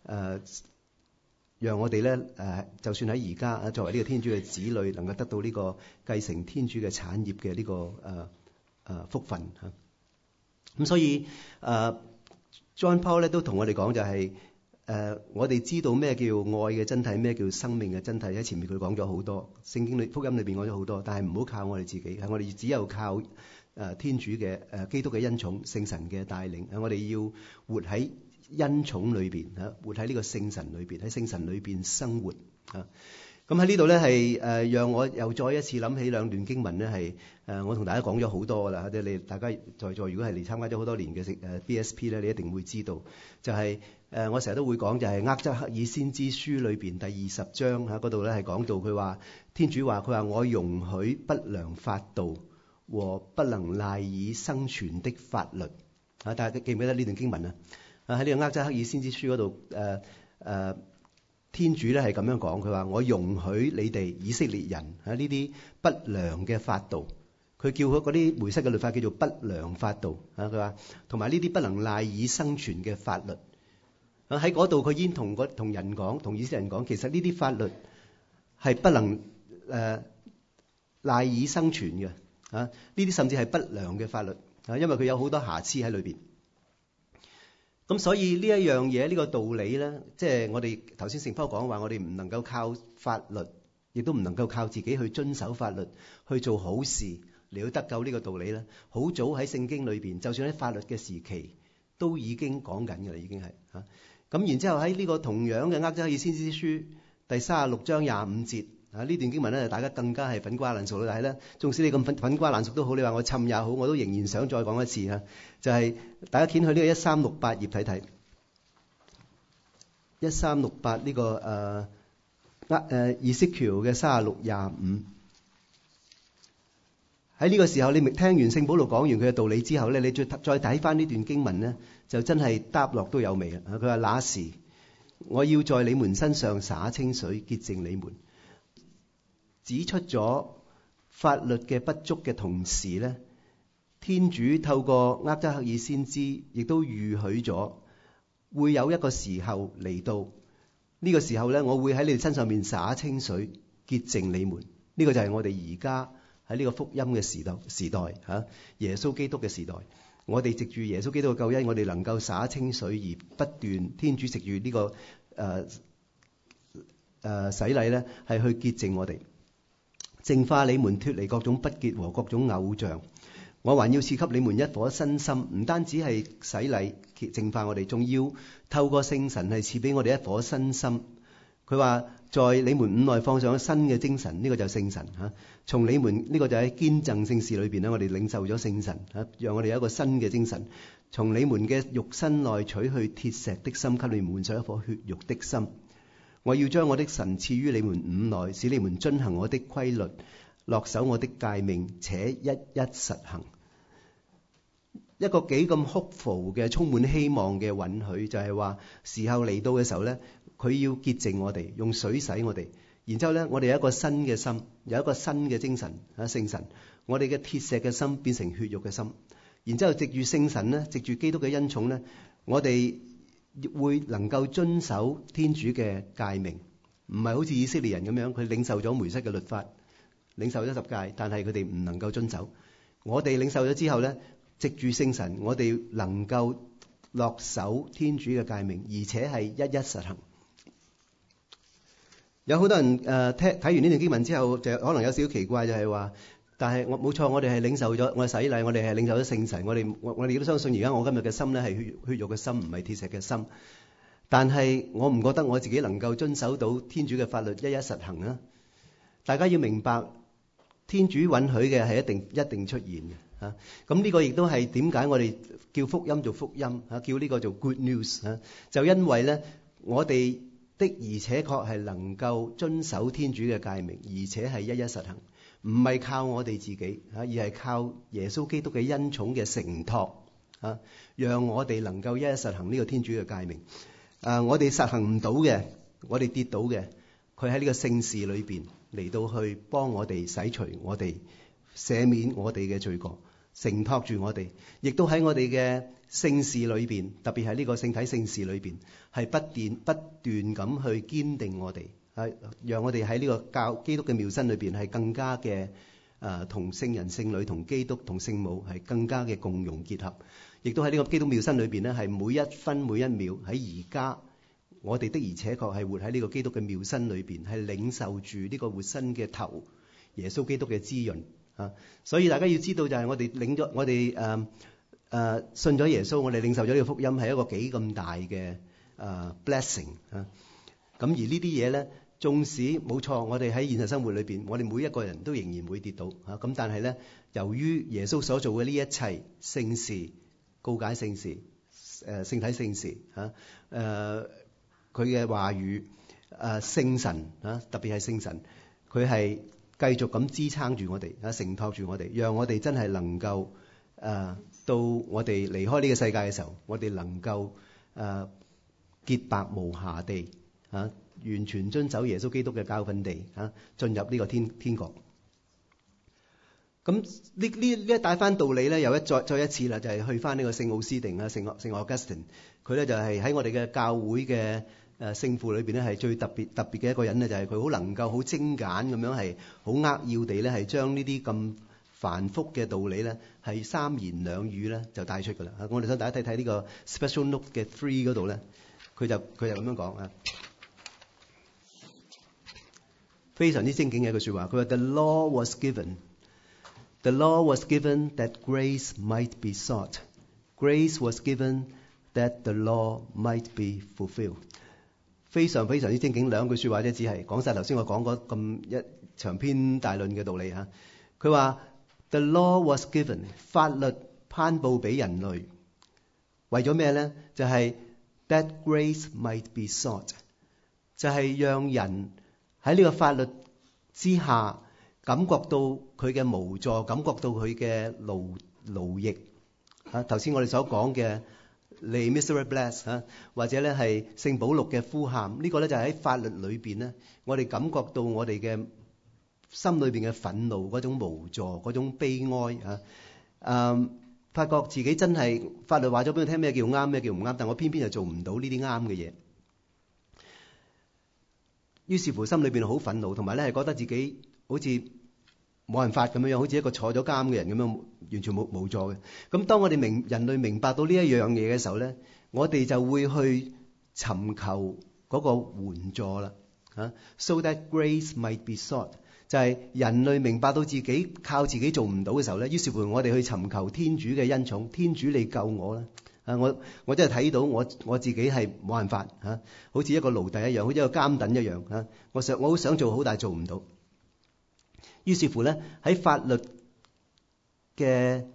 讓我哋咧就算喺而家作為呢個天主嘅子女，能夠得到呢個繼承天主嘅產業嘅呢個福分咁所以John Paul 咧都同我哋講就係我哋知道咩叫愛嘅真諦，咩叫生命嘅真諦。喺前面佢講咗好多，聖經裏福音裏邊講咗好多，但係唔好靠我哋自己，係我哋只有靠天主嘅基督嘅恩寵、聖神嘅帶領。我哋要活喺恩寵裏邊活喺呢個聖神裏邊，喺聖神裏邊生活咁喺呢度咧係讓我又再一次諗起兩段經文咧係我同大家講咗好多噶啦，你大家在座如果係嚟參加咗好多年嘅BSP 咧，你一定會知道就係我成日都會講就係厄則克爾先知書裏邊第20章嗰度咧係講到佢話天主話佢話我容許不良法度和不能賴以生存的法律大家記唔記得呢段經文喺呢個厄則克爾先知書嗰度天主咧係咁樣講，佢話我容許你哋以色列人呢啲不良嘅法度，佢叫佢嗰啲梅瑟嘅律法叫做不良法度佢話同埋呢啲不能賴以生存嘅法律喺嗰度，佢已經同人講，同以色列人講，其實呢啲法律係不能賴以生存嘅呢啲甚至係不良嘅法律因為佢有好多瑕疵喺裏邊。咁所以呢一樣嘢呢個道理咧，即係我哋頭先聖保講話，我哋唔能夠靠法律，亦都唔能夠靠自己去遵守法律去做好事嚟到得救呢個道理咧。好早喺聖經裏邊，就算喺法律嘅時期都已經講緊㗎啦，已經係咁然之後喺呢個同樣嘅厄則克爾先知書第36章25節呢段經文咧，大家更加係粉瓜爛熟啦。但係咧，縱使你咁粉瓜爛熟都好，你話我沉也好，我都仍然想再講一次就係大家掀去呢個1368頁睇睇1368呢個Ezekiel嘅36:25。喺呢個時候，你聽完聖保祿講完佢嘅道理之後咧，你再睇翻呢段經文咧，就真係答落都有味佢話那時我要在你們身上灑清水，潔淨你們。指出咗法律嘅不足嘅同時咧，天主透過厄則克爾先知，亦都預許咗會有一個時候嚟到。呢個時候咧，我會喺你哋身上面灑清水，潔淨你們。呢個就係我哋而家喺呢個福音嘅時代嚇，耶穌基督嘅時代。我哋藉住耶穌基督嘅救恩，我哋能夠灑清水，而不斷天主藉住呢個洗禮咧，係去潔淨我哋，淨化你們脫離各種不潔和各種偶像。我還要賜給你們一顆新心，唔單止係洗禮淨化我哋，仲要透過聖神係賜俾我哋一顆新心。佢話在你們五內放上新嘅精神，呢個就係聖神嚇。從你們呢個就喺堅振聖事裏邊咧，我哋領受咗聖神嚇，讓我哋有一個新嘅精神。從你們嘅肉身內取去鐵石的心，給你們換上一顆血肉的心。我要將我的神賜於你們五內，使你們遵行我的規律，恪守我的誡命，且一一實行。一個幾咁 hopeful 嘅充滿希望嘅允許，就係話時候嚟到嘅時候咧，佢要潔淨我哋，用水洗我哋，然之後咧，我哋有一個新嘅心，有一個新嘅精神啊，聖神，我哋嘅鐵石嘅心變成血肉嘅心，然之後藉住聖神咧，藉住基督嘅恩寵咧，我哋會能夠遵守天主嘅誡命，唔係好似以色列人咁樣，佢領受咗梅瑟嘅律法，領受咗十誡，但係佢哋唔能夠遵守。我哋領受咗之後咧，藉住聖神，我哋能夠恪守天主嘅誡命，而且係一一實行。有好多人睇完呢段經文之後，就可能有少少奇怪，就係話，但係我冇錯，我哋係領受咗我哋洗禮，我哋係領受咗聖神，我哋亦都相信而家我今日嘅心咧係血肉嘅心，唔係鐵石嘅心。但係我唔覺得我自己能夠遵守到天主嘅法律一一實行啊！大家要明白，天主允許嘅係一定出現嘅嚇。咁呢個亦都係點解我哋叫福音做福音嚇，叫呢個做 good news 嚇，就因為咧我哋的而且確係能夠遵守天主嘅誡命，而且係一一實行，唔係靠我哋自己嚇，而係靠耶穌基督嘅恩寵嘅承托嚇，讓我哋能夠一一實行呢個天主嘅誡命。我哋實行唔到嘅，我哋跌倒嘅，佢喺呢個聖事裏邊嚟到去幫我哋洗除我哋、赦免我哋嘅罪過，承托住我哋，亦都喺我哋嘅聖事裏邊，特別係呢個聖體聖事裏邊，係不斷咁去堅定我哋，讓我哋喺呢個基督嘅妙身裏邊係更加嘅同聖人聖女、同基督、同聖母係更加嘅共融結合。亦都喺呢個基督妙身裏邊咧，係每一分每一秒喺而家，我哋的而且確係活喺呢個基督嘅妙身裏邊，係領受住呢個活身嘅頭耶穌基督嘅滋潤啊！所以大家要知道就係我哋信咗耶穌，我哋領受咗呢個福音係一個幾咁大嘅blessing 啊！咁而呢啲嘢咧，縱使冇錯，我哋喺現實生活裏邊，我哋每一個人都仍然會跌倒嚇。咁但係咧，由於耶穌所做嘅呢一切聖事、告解聖事、聖體聖事嚇，佢嘅話語、聖神嚇，特別係聖神，佢係繼續咁支撐住我哋嚇，承托住我哋，讓我哋真係能夠到我哋離開呢個世界嘅時候，我哋能夠潔白無瑕地嚇，完全遵守耶穌基督嘅教訓地嚇，進入呢個天國。咁呢一大番道理咧，又再一次啦，就係去翻呢個聖奧斯定啊，聖 Augustine，佢咧就係喺我哋嘅教會嘅聖父裏邊咧，係最特別嘅一個人咧，就係佢好能夠好精簡咁樣係好扼要地咧，係將呢啲咁繁複嘅道理咧，係三言兩語咧就帶出㗎啦。我哋想大家睇睇呢個 special note 嘅 3嗰度咧，佢就咁樣講啊，非常之精警嘅一句説話。佢話 The law was given。The law was given that grace might be sought. Grace was given that the law might be fulfilled. 非常之正經，兩句説話啫，只係講晒頭先我講嗰咁一長篇大論嘅道理嚇。佢話 The law was given， 法律頒布俾人類，為咗咩咧？就係 that grace might be sought， 就係讓人喺呢個法律之下，感覺到佢嘅無助，感覺到佢嘅勞役。頭先我哋所講嘅 Les Miserables或者咧係聖保祿嘅呼喊，呢個咧就係喺法律裏邊咧，我哋感覺到我哋嘅心裏邊嘅憤怒，嗰種無助，嗰種悲哀發覺自己真係法律話咗俾我聽咩叫啱，咩叫唔啱，但我偏偏就做唔到呢啲啱嘅嘢。於是乎心裏邊好憤怒，同埋咧係覺得自己好似冇辦法咁樣，好似一個坐咗監嘅人咁樣，完全無助嘅。咁當我哋人類明白到呢一樣嘢嘅時候咧，我哋就會去尋求嗰個援助啦。So that grace might be sought， 就係人類明白到自己靠自己做唔到嘅時候咧，於是乎我哋去尋求天主嘅恩寵，天主你救我啦！我真係睇到我自己係冇辦法好似一個奴隸一樣，好似一個監躉一樣我好想做好，但係做唔到。於是乎咧喺法律嘅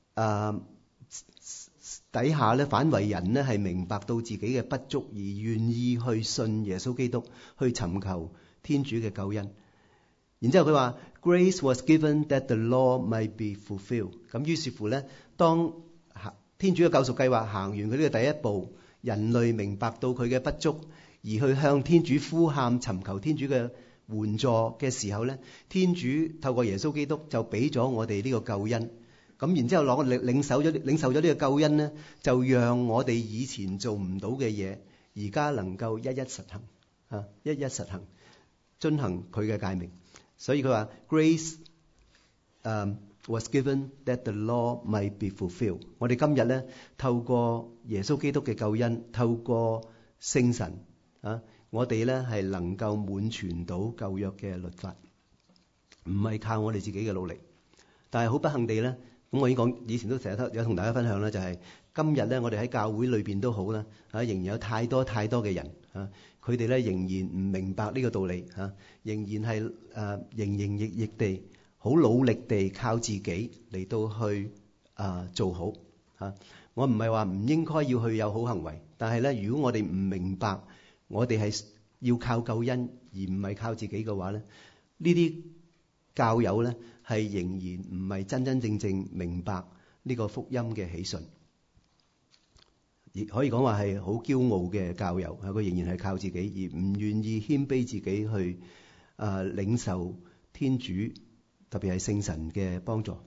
底下咧，反為人咧係明白到自己嘅不足，而願意去信耶穌基督，去尋求天主嘅救恩。然之後佢話 Grace was given that the law might be fulfilled。咁於是乎咧，當天主嘅救贖計劃行完佢呢個第一步，人類明白到佢嘅不足，而去向天主呼喊尋求天主嘅援助嘅時候咧，天主透過耶穌基督就俾咗我哋呢個救恩。咁然之後領受咗呢個救恩咧，就讓我哋以前做唔到嘅嘢，而家能夠一一實行一一實行，遵行佢嘅誡命。所以佢話 Grace was given that the law might be fulfilled。我哋今日咧透過耶穌基督嘅救恩，透過聖神我哋咧係能夠滿全到舊約嘅律法，唔係靠我哋自己嘅努力。但係好不幸地咧，咁我已經講，以前都成日有同大家分享啦，就係今日咧，我哋喺教會裏邊都好啦仍然有太多嘅人佢哋咧仍然唔明白呢個道理仍然係營營役役地好努力地靠自己嚟到去做好我唔係話唔應該要去有好行為，但係咧，如果我哋唔明白我哋係要靠救恩而唔係靠自己嘅話咧，呢啲教友咧係仍然唔係真正明白呢個福音嘅喜訊，亦可以講話係好驕傲嘅教友佢仍然係靠自己而唔願意謙卑自己去領受天主特別係聖神嘅幫助。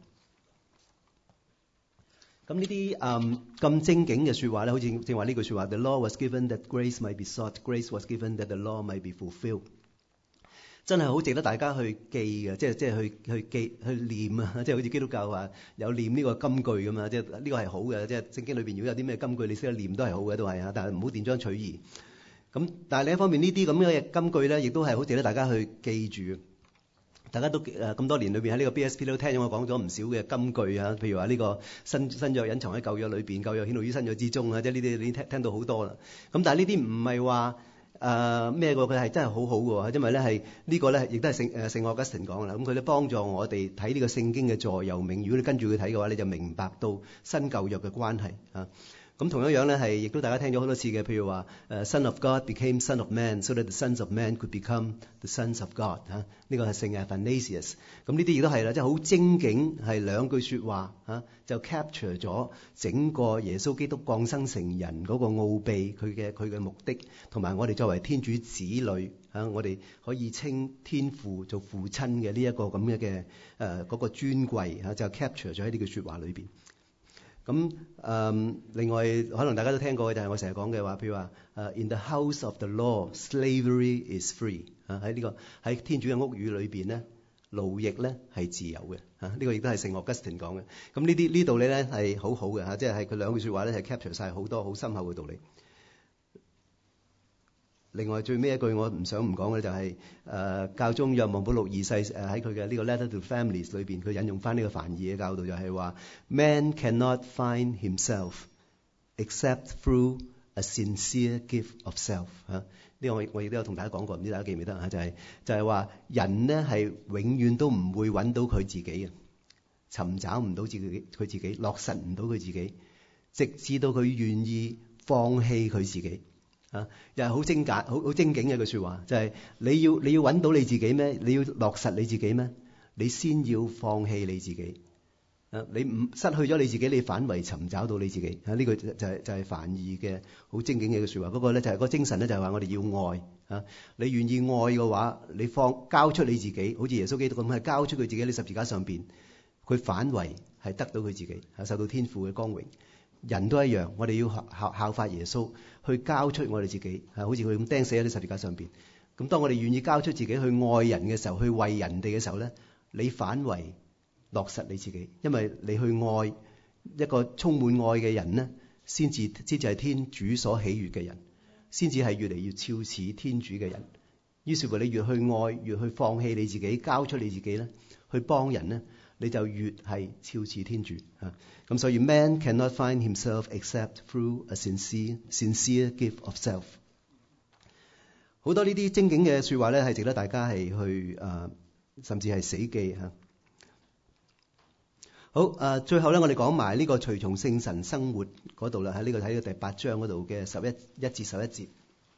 咁呢啲咁精警嘅説話咧，好似正話呢句説話 The law was given that grace might be sought, grace was given that the law might be fulfilled。真係好值得大家去記嘅，即係去記去念啊！即係好似基督教話有念呢個金句咁啊！即係呢個係好嘅，即係聖經裏邊如果有啲咩金句你識得念都係好嘅，都係但係唔好斷章取義。咁但係另一方面呢啲咁嘅金句咧，亦都係好值得大家去記住。大家都咁多年裏邊喺呢個 BSP 都聽咗我講咗唔少嘅金句譬如話呢個新約隱藏喺舊約裏邊，舊約顯露於新約之中即係呢啲你聽到好多啦。咁但係呢啲唔係話咩嘅，佢係真係好好嘅，因為咧係呢個咧亦都係聖奧格斯丁講啦。咁佢咧幫助我哋睇呢個聖經嘅座右銘，如果你跟住佢睇嘅話，你就明白到新舊約嘅關係咁同樣咧係亦都大家聽咗好多次嘅，譬如話Son of God became Son of Man so that the sons of man could become the sons of God 呢個係聖Athanasius。咁呢啲亦都係啦，即係好精警，係兩句説話就 capture 咗整個耶穌基督降生成人嗰個奧秘，佢嘅目的，同埋我哋作為天主子女我哋可以稱天父做父親嘅呢一個咁嘅嗰個尊貴就 capture 咗喺呢句説話裏邊。咁另外可能大家都聽過嘅就係我成日講嘅話，譬如話In the house of the law, slavery is free。喺呢個喺天主嘅屋宇裏邊咧，奴役咧係自由嘅。呢個亦都係聖奧格斯丁講嘅。咁呢道理咧係好好嘅即係佢兩句説話咧係 capture 晒好多好深厚嘅道理。另外最尾一句我唔想唔講嘅就係教宗若望保祿二世喺佢嘅呢個 Letter to Families 裏邊，佢引用翻呢個梵義嘅教導，就係話 Man cannot find himself except through a sincere gift of self。呢個我亦都有同大家講過，唔知大家記唔記得就係話人呢係永遠都唔會揾到佢自己嘅，尋找唔到佢自己，落實唔到佢自己，直至到佢願意放棄佢自己。又係好精簡、好精警嘅一句説話，就係你要揾到你自己咩？你要落實你自己咩？你先要放棄你自己。 你唔失去咗你自己，你反為尋找到你自己。呢個就係梵義嘅好精警嘅説話。嗰個咧就係個精神咧，就係話我哋要愛啊！你願意愛嘅話，你交出你自己，好似耶穌基督咁，係交出佢自己喺十字架上邊，佢反為係得到佢自己，受到天父嘅光榮。人都一樣，我哋要效法耶穌，去交出我哋自己，好似佢咁釘死喺啲十字架上邊。咁當我哋願意交出自己去愛人嘅時候，去為人哋嘅時候咧，你反為落實你自己，因為你去愛一個充滿愛嘅人呢，先至係天主所喜悅嘅人，先至係越嚟越肖似天主嘅人。於是乎，你越去愛，越去放棄你自己，交出你自己咧，去幫人呢，你就越係肖似天主啊！咁所以 Man cannot find himself except through a sincere gift of self。好多呢啲精警嘅説話咧，係值得大家係去甚至係死記嚇。好最後咧，我哋講埋呢個隨從聖神生活嗰度啦，喺呢個睇到第8章嗰度嘅1至11節。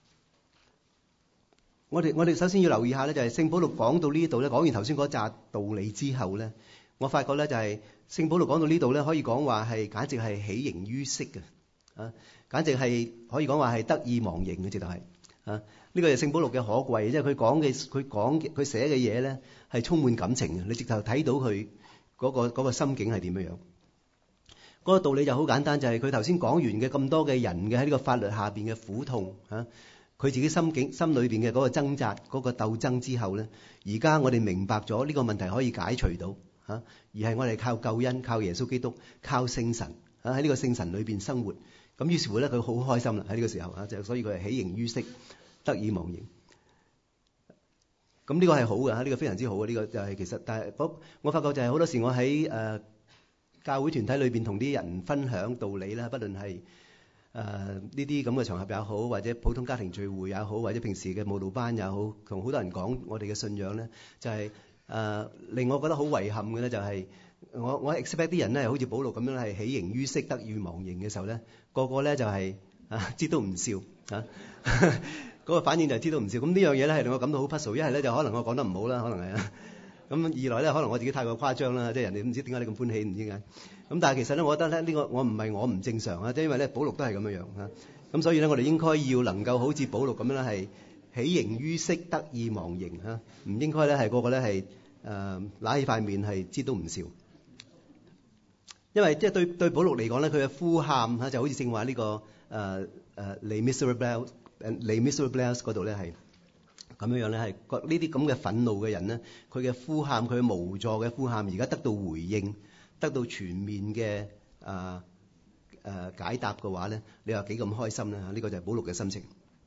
我哋首先要留意下咧，就係聖保祿講到呢度咧，講完頭先嗰紮道理之後咧，我發覺咧就係聖保祿講到呢度咧，可以講話係簡直係喜形於色嘅簡直係可以講話係得意忘形嘅，直頭係呢個係聖保祿嘅可貴，即係佢寫嘅嘢咧係充滿感情嘅，你直頭睇到佢嗰個心境係點樣樣。嗰個道理就好簡單，就係佢頭先講完嘅咁多嘅人嘅喺呢個法律下邊嘅苦痛佢自己心裏邊嘅嗰個掙扎、嗰個鬥爭之後咧，而家我哋明白咗呢個問題可以解除到而係我哋靠救恩、靠耶穌基督、靠聖神喺呢個聖神裏邊生活。咁於是乎咧，佢好開心啦喺呢個時候就所以佢係喜形於色、得意忘形。咁呢個係好嘅呢個非常之好嘅。呢個就係其實，但係我發覺就係好多時我喺教會團體裏邊同啲人分享道理啦，不論係呢啲咁嘅場合也好，或者普通家庭聚會也好，或者平時嘅慕道班也好，同好多人講我哋嘅信仰咧，就係令我覺得好遺憾嘅咧，就係我 expect 啲人咧，好似保祿咁樣係喜形於色、得意忘形嘅時候咧，個個咧就係知都唔笑嗰個反應就係知都唔笑。咁呢樣嘢咧係令我感到好 puzzle。一係咧就可能我講得唔好啦，可能係咁二來咧可能我自己太過誇張啦，即係人哋唔知點解你咁歡喜，唔知點解。咁但係其實咧，我覺得咧呢個我唔正常即係因為咧保祿都係咁樣樣咁所以咧我哋應該要能夠好似保祿咁樣咧係喜形於色、得意忘形唔應該咧係個個咧係揦起塊面係知都唔笑。因為即係對保祿嚟講咧，佢嘅呼喊就好似正話呢個Les Miserables嗰度咧係咁樣樣咧，係呢啲咁嘅憤怒嘅人咧，佢嘅呼喊，佢嘅無助嘅呼喊，而家得到回應，得到全面嘅解答嘅話咧，你話幾咁開心咧？呢個就係保祿嘅心情。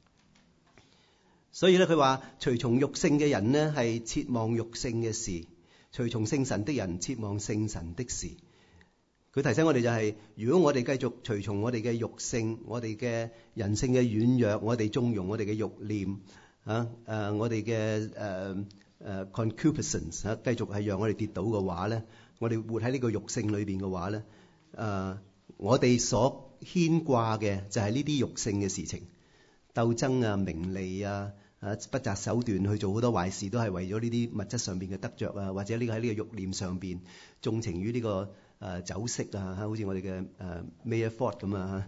所以咧，佢話隨從肉性嘅人呢係切望肉性嘅事，隨從聖神的人切望聖神的事。佢提醒我哋就係，如果我哋繼續隨從我哋嘅肉性，我哋嘅人性嘅軟弱，我哋縱容我哋嘅慾念我哋嘅concupiscence 繼續係讓我哋跌倒嘅話咧，我哋活喺呢個肉性裏邊嘅話咧，我哋所牽掛嘅就係呢啲肉性嘅事情，鬥爭名利不擇手段去做好多壞事，都係為咗呢啲物質上邊嘅得着或者呢個喺呢個慾念上邊縱情於呢個酒色好似我哋嘅Mayor Ford 咁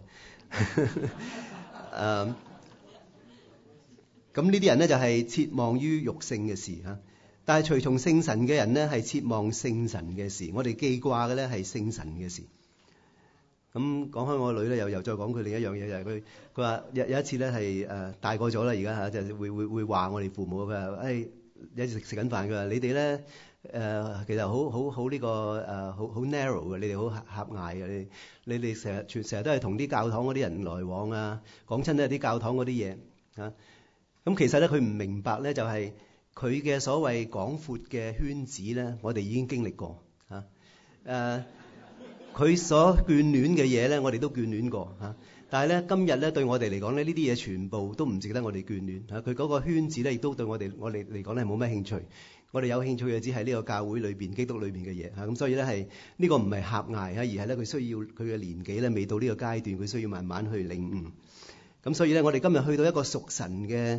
咁呢啲人咧就係切望於肉性嘅事但係隨從聖神嘅人咧係切望聖神嘅事。我哋記掛嘅咧係聖神嘅事。咁講開我個女咧，又再講佢另一樣嘢，就係佢話有一次咧係大個咗啦，而家就會話我哋父母，佢話有時食緊飯，佢話你哋咧其實好呢個好 narrow 嘅，你哋好狹隘嘅，你哋成日都係同啲教堂嗰啲人來往講親都係啲教堂嗰啲嘢咁其實咧佢唔明白咧，就係佢嘅所謂廣闊嘅圈子咧，我哋已經經歷過佢所眷戀嘅嘢咧，我哋都眷戀過但係咧今日咧對我哋嚟講咧，呢啲嘢全部都唔值得我哋眷戀佢嗰個圈子咧，亦都對我哋嚟講咧冇乜興趣。我哋有興趣嘅只係呢個教會裏邊、基督裏邊嘅嘢咁所以咧係呢個唔係狹隘而係咧佢需要佢嘅年紀咧未到呢個階段，佢需要慢慢去領悟。咁所以咧，我哋今日去到一個屬神嘅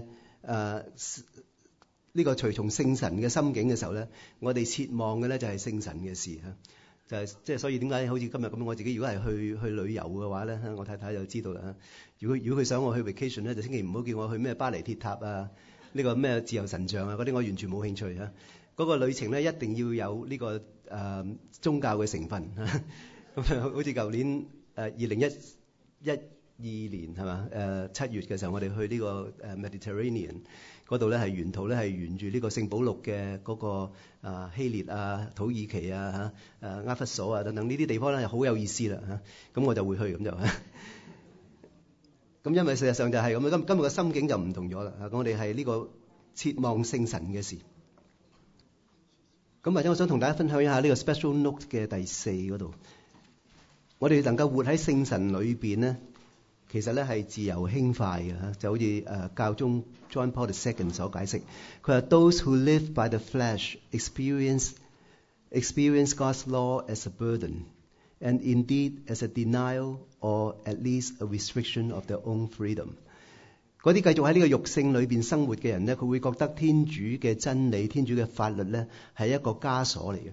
呢個隨從聖神嘅心境嘅時候咧，我哋切望嘅咧就係聖神嘅事就係即係所以點解好似今日咁，我自己如果係去旅遊嘅話咧，我太太就知道啦。如果佢想我去 vacation 咧，就千祈唔好叫我去咩巴黎鐵塔啊，呢個咩自由神像啊嗰啲，我完全冇興趣嚇。嗰個旅程咧一定要有呢個宗教嘅成分嚇。咁好似舊年2012年係嘛7月嘅時候，我哋去呢個Mediterranean 嗰度咧，係沿途咧係沿住呢個聖保祿嘅嗰個希臘啊、土耳其啊、厄弗所啊等等呢啲地方咧，係好有意思啦嚇。咁我就會去咁就咁，因為事實上就係咁樣。今日嘅心境就唔同咗啦。我哋係呢個切望聖神嘅事。咁或者我想同大家分享一下呢個 special note 嘅第4嗰度，我哋能夠活喺聖神裏邊咧，其實咧係自由輕快嘅嚇，就好似教宗 John Paul II 所解釋，佢話 Those who live by the flesh experience God's law as a burden, and indeed as a denial or at least a restriction of their own freedom。嗰啲繼續喺呢個肉性裏邊生活嘅人咧，佢會覺得天主嘅真理、天主嘅法律咧係一個枷鎖嚟嘅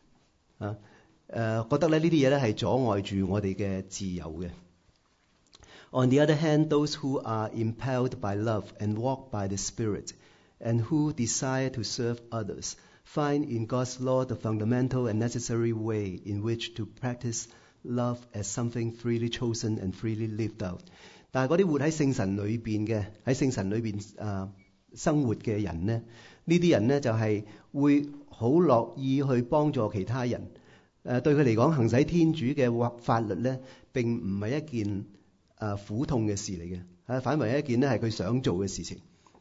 覺得咧呢啲嘢咧係阻礙住我哋嘅自由嘅。On the other hand, those who are impelled by love and walk by the Spirit, and who desire to serve others, find in God's law the fundamental and necessary way in which to practice love as something freely chosen and freely lived out。但係嗰啲活喺聖神裏邊嘅，喺聖神裏邊生活嘅人咧，呢啲人咧就係會好樂意去幫助其他人。對佢嚟講，行使天主嘅法律咧，並唔係一件苦痛嘅事嚟嘅，反為一件咧係佢想做嘅事情。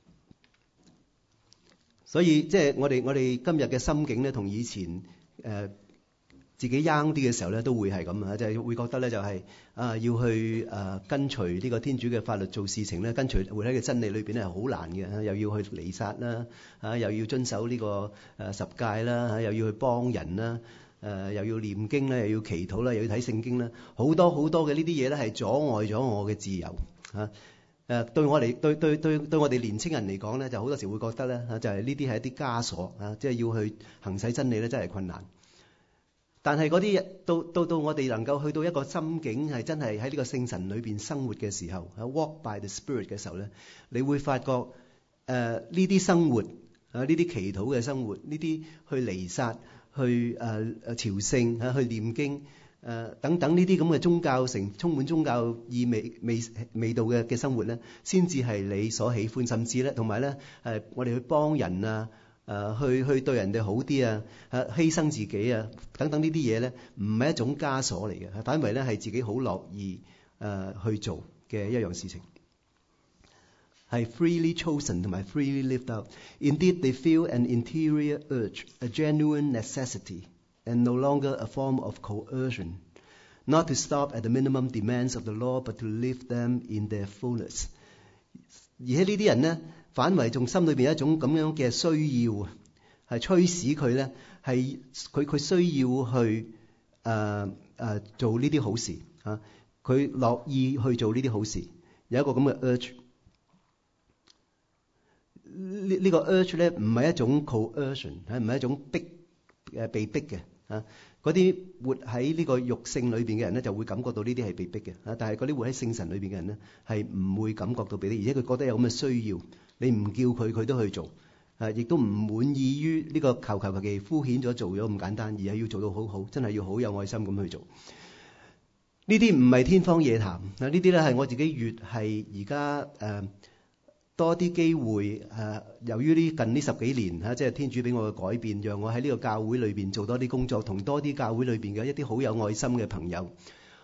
所以即係我哋今日嘅心境咧，同以前自己 young 啲嘅時候咧，都會係咁就係會覺得咧就係要去跟隨呢個天主嘅法律做事情咧，跟隨活喺嘅真理裏邊咧係好難嘅，又要去彌撒啦，又要遵守呢個十誡啦，又要去幫人啦。又要念經啦，又要祈禱啦，又要睇聖經啦，好多嘅呢啲嘢咧係阻礙咗我嘅自由對我哋對我哋年青人嚟講咧，就好多時會覺得咧就係呢啲係一啲枷鎖即係要去行使真理咧，真係困難。但係嗰啲到我哋能夠去到一個心境係真係喺呢個聖神裏邊生活嘅時候，walk by the Spirit 嘅時候咧，你會發覺呢啲生活呢啲祈禱嘅生活，呢啲去彌撒。去朝聖去念經等等呢啲咁嘅宗教充滿宗教意味道嘅生活咧，先至係你所喜歡，甚至咧同埋咧我哋去幫人去對人哋好啲犧牲自己等等呢啲嘢咧，唔係一種枷鎖嚟嘅，反為咧係自己好樂意去做嘅一樣事情。係 freely chosen 同埋 freely lived out. Indeed, they feel an interior urge, a genuine necessity, and no longer a form of coercion, not to stop at the minimum demands of the law, but to live them in their fullness. 而且呢啲人咧，反為仲心裏邊有一種咁樣嘅需要係驅使佢咧，係佢需要去做呢啲好事佢樂意去做呢啲好事，有一個咁嘅 urge。呢個 urge 咧唔係一種 coercion， 唔係一種被逼嘅嗰啲活喺呢個肉性裏邊嘅人咧，就會感覺到呢啲係被逼嘅但係嗰啲活喺聖神裏邊嘅人咧，係唔會感覺到被逼，而且佢覺得有咁嘅需要，你唔叫佢都去做亦都唔滿意於呢個求其敷衍咗做咗咁簡單，而係要做到好好，真係要好有愛心咁去做。呢啲唔係天方夜譚呢啲咧係我自己越係而家多啲機會由於近呢10幾年即係天主俾我嘅改變，讓我喺呢個教會裏邊做多啲工作，同多啲教會裏邊嘅一啲好有愛心嘅朋友，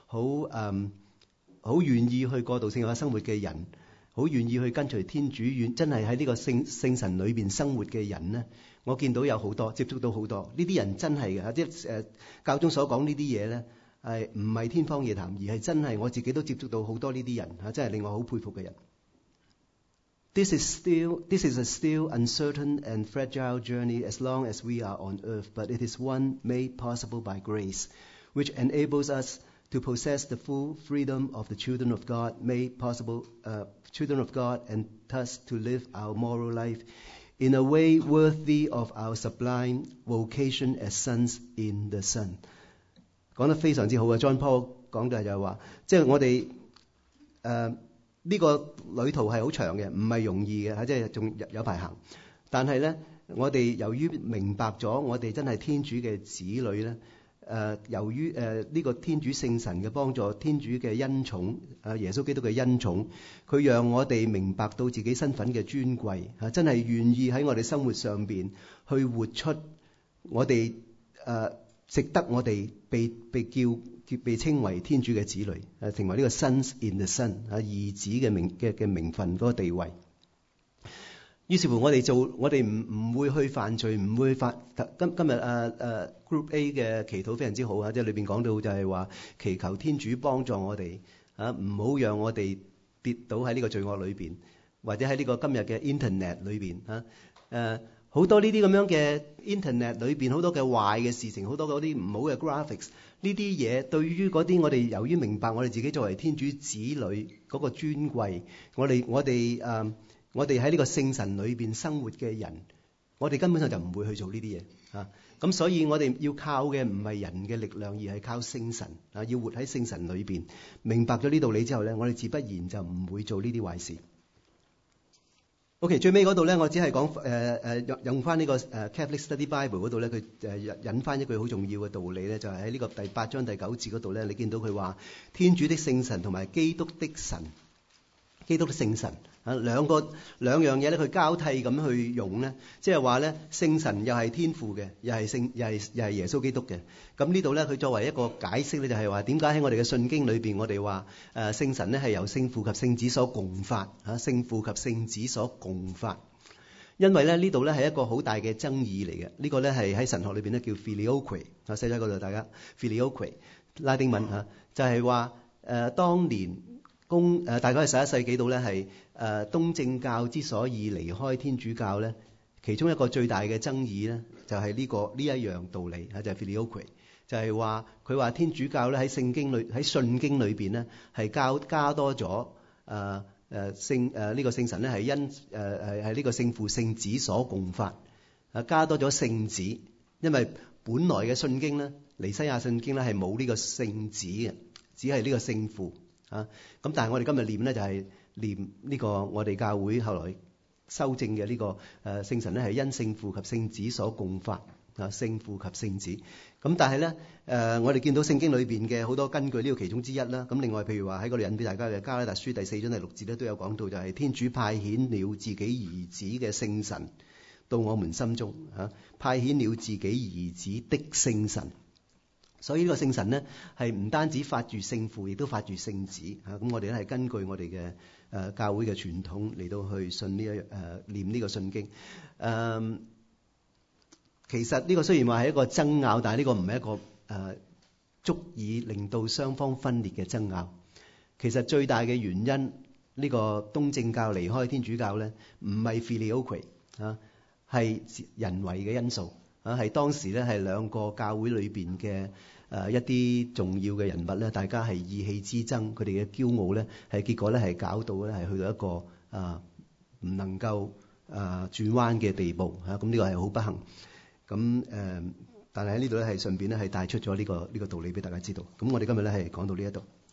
好願意去過渡聖化生活嘅人，好願意去跟隨天主，真係喺呢個聖神裏邊生活嘅人咧，我見到有好多，接觸到好多呢啲人真係嘅，即係教宗所講呢啲嘢咧，係唔係天方夜譚，而係真係我自己都接觸到好多呢啲人真係令我好佩服嘅人。This is a still uncertain and fragile journey as long as we are on earth, but it is one made possible by grace, which enables us to possess the full freedom of the children of God, made possible children of God, and thus to live our moral life in a way worthy of our sublime vocation as sons in the Son。 講得非常之好嘅。John Paul 講嘅就係話，即係我哋呢個旅途係好長嘅，唔係容易嘅，即係仲有排行。但係咧，我哋由於明白咗我哋真係天主嘅子女咧，由於呢個天主聖神嘅幫助，天主嘅恩寵，耶穌基督嘅恩寵，佢讓我哋明白到自己身份嘅尊貴，真係願意喺我哋生活上邊去活出我哋值得我哋被稱為天主嘅子女，成為呢個 sons in the Son 義子嘅名分嗰個地位。於是乎我哋唔會去犯罪，唔會今日Group A 嘅祈禱非常之好啊！即係裏邊講到就係話祈求天主幫助我哋唔好讓我哋跌倒喺呢個罪惡裏邊，或者喺呢個今日嘅 Internet 裏邊好多呢啲咁樣嘅 Internet 裏邊好多嘅壞嘅事情，好多嗰啲唔好嘅 graphics， 呢啲嘢對於嗰啲我哋由於明白我哋自己作為天主子女嗰個尊貴，我哋喺呢個聖神裏邊生活嘅人，我哋根本上就唔會去做呢啲嘢咁所以我哋要靠嘅唔係人嘅力量，而係靠聖神要活喺聖神裏邊。明白咗呢道理之後咧，我哋自不然就唔會做呢啲壞事。OK， 最尾嗰度咧，我只係講用翻呢個Catholic Study Bible 嗰度咧，佢引翻一句好重要嘅道理咧，就係喺呢個第8章第9節嗰度咧，你見到佢話天主的聖神同埋基督的神，基督的聖神兩樣嘢咧，佢交替咁去用咧，即係話咧聖神又係天父嘅，又係耶穌基督嘅。咁呢度咧，佢作為一個解釋咧，就係話點解喺我哋嘅信經裏邊，我哋話聖神咧係由聖父及聖子所共發聖父及聖子所共發。因為咧呢度咧係一個好大嘅爭議嚟嘅，呢個咧係喺神學裏邊咧叫 Filioque 寫咗喺嗰度，大家 Filioque 拉丁文就係話當年大概係11世紀度咧，係東正教之所以離開天主教咧，其中一個最大嘅爭議咧，就係呢一樣道理就係 Filioque， 就係話佢話天主教咧喺信經裏邊咧係加多咗呢個聖神咧係係呢個聖父聖子所共發加多咗聖子，因為本來嘅信經咧，尼西亞信經咧係冇呢個聖子嘅，只係呢個聖父。咁但係我哋今日念咧就係念呢個我哋教會後來修正嘅呢個聖神咧係因聖父及聖子所共發聖父及聖子。咁但係咧我哋見到聖經裏邊嘅好多根據呢個其中之一啦。咁另外譬如話喺嗰度引俾大家嘅加拉達書第4章第6節咧都有講到，就係天主派遣了自己兒子嘅聖神到我們心中派遣了自己兒子的聖神。所以呢個聖神咧係唔單止發住聖父，亦都發住聖子咁我哋咧係根據我哋嘅教會嘅傳統嚟到去信念呢個信經。其實呢個雖然話係一個爭拗，但係呢個唔係一個足以令到雙方分裂嘅爭拗。其實最大嘅原因，呢個東正教離開天主教咧，唔係 Filioque 係人為嘅因素係當時咧係兩個教會裏邊嘅一啲重要嘅人物咧，大家係意氣之爭，佢哋嘅驕傲咧係結果咧係搞到咧係去到一個唔能夠轉彎嘅地步咁呢個係好不幸。咁但係喺呢度咧係順便咧係帶出咗呢個道理俾大家知道。咁我哋今日咧係講到呢一度。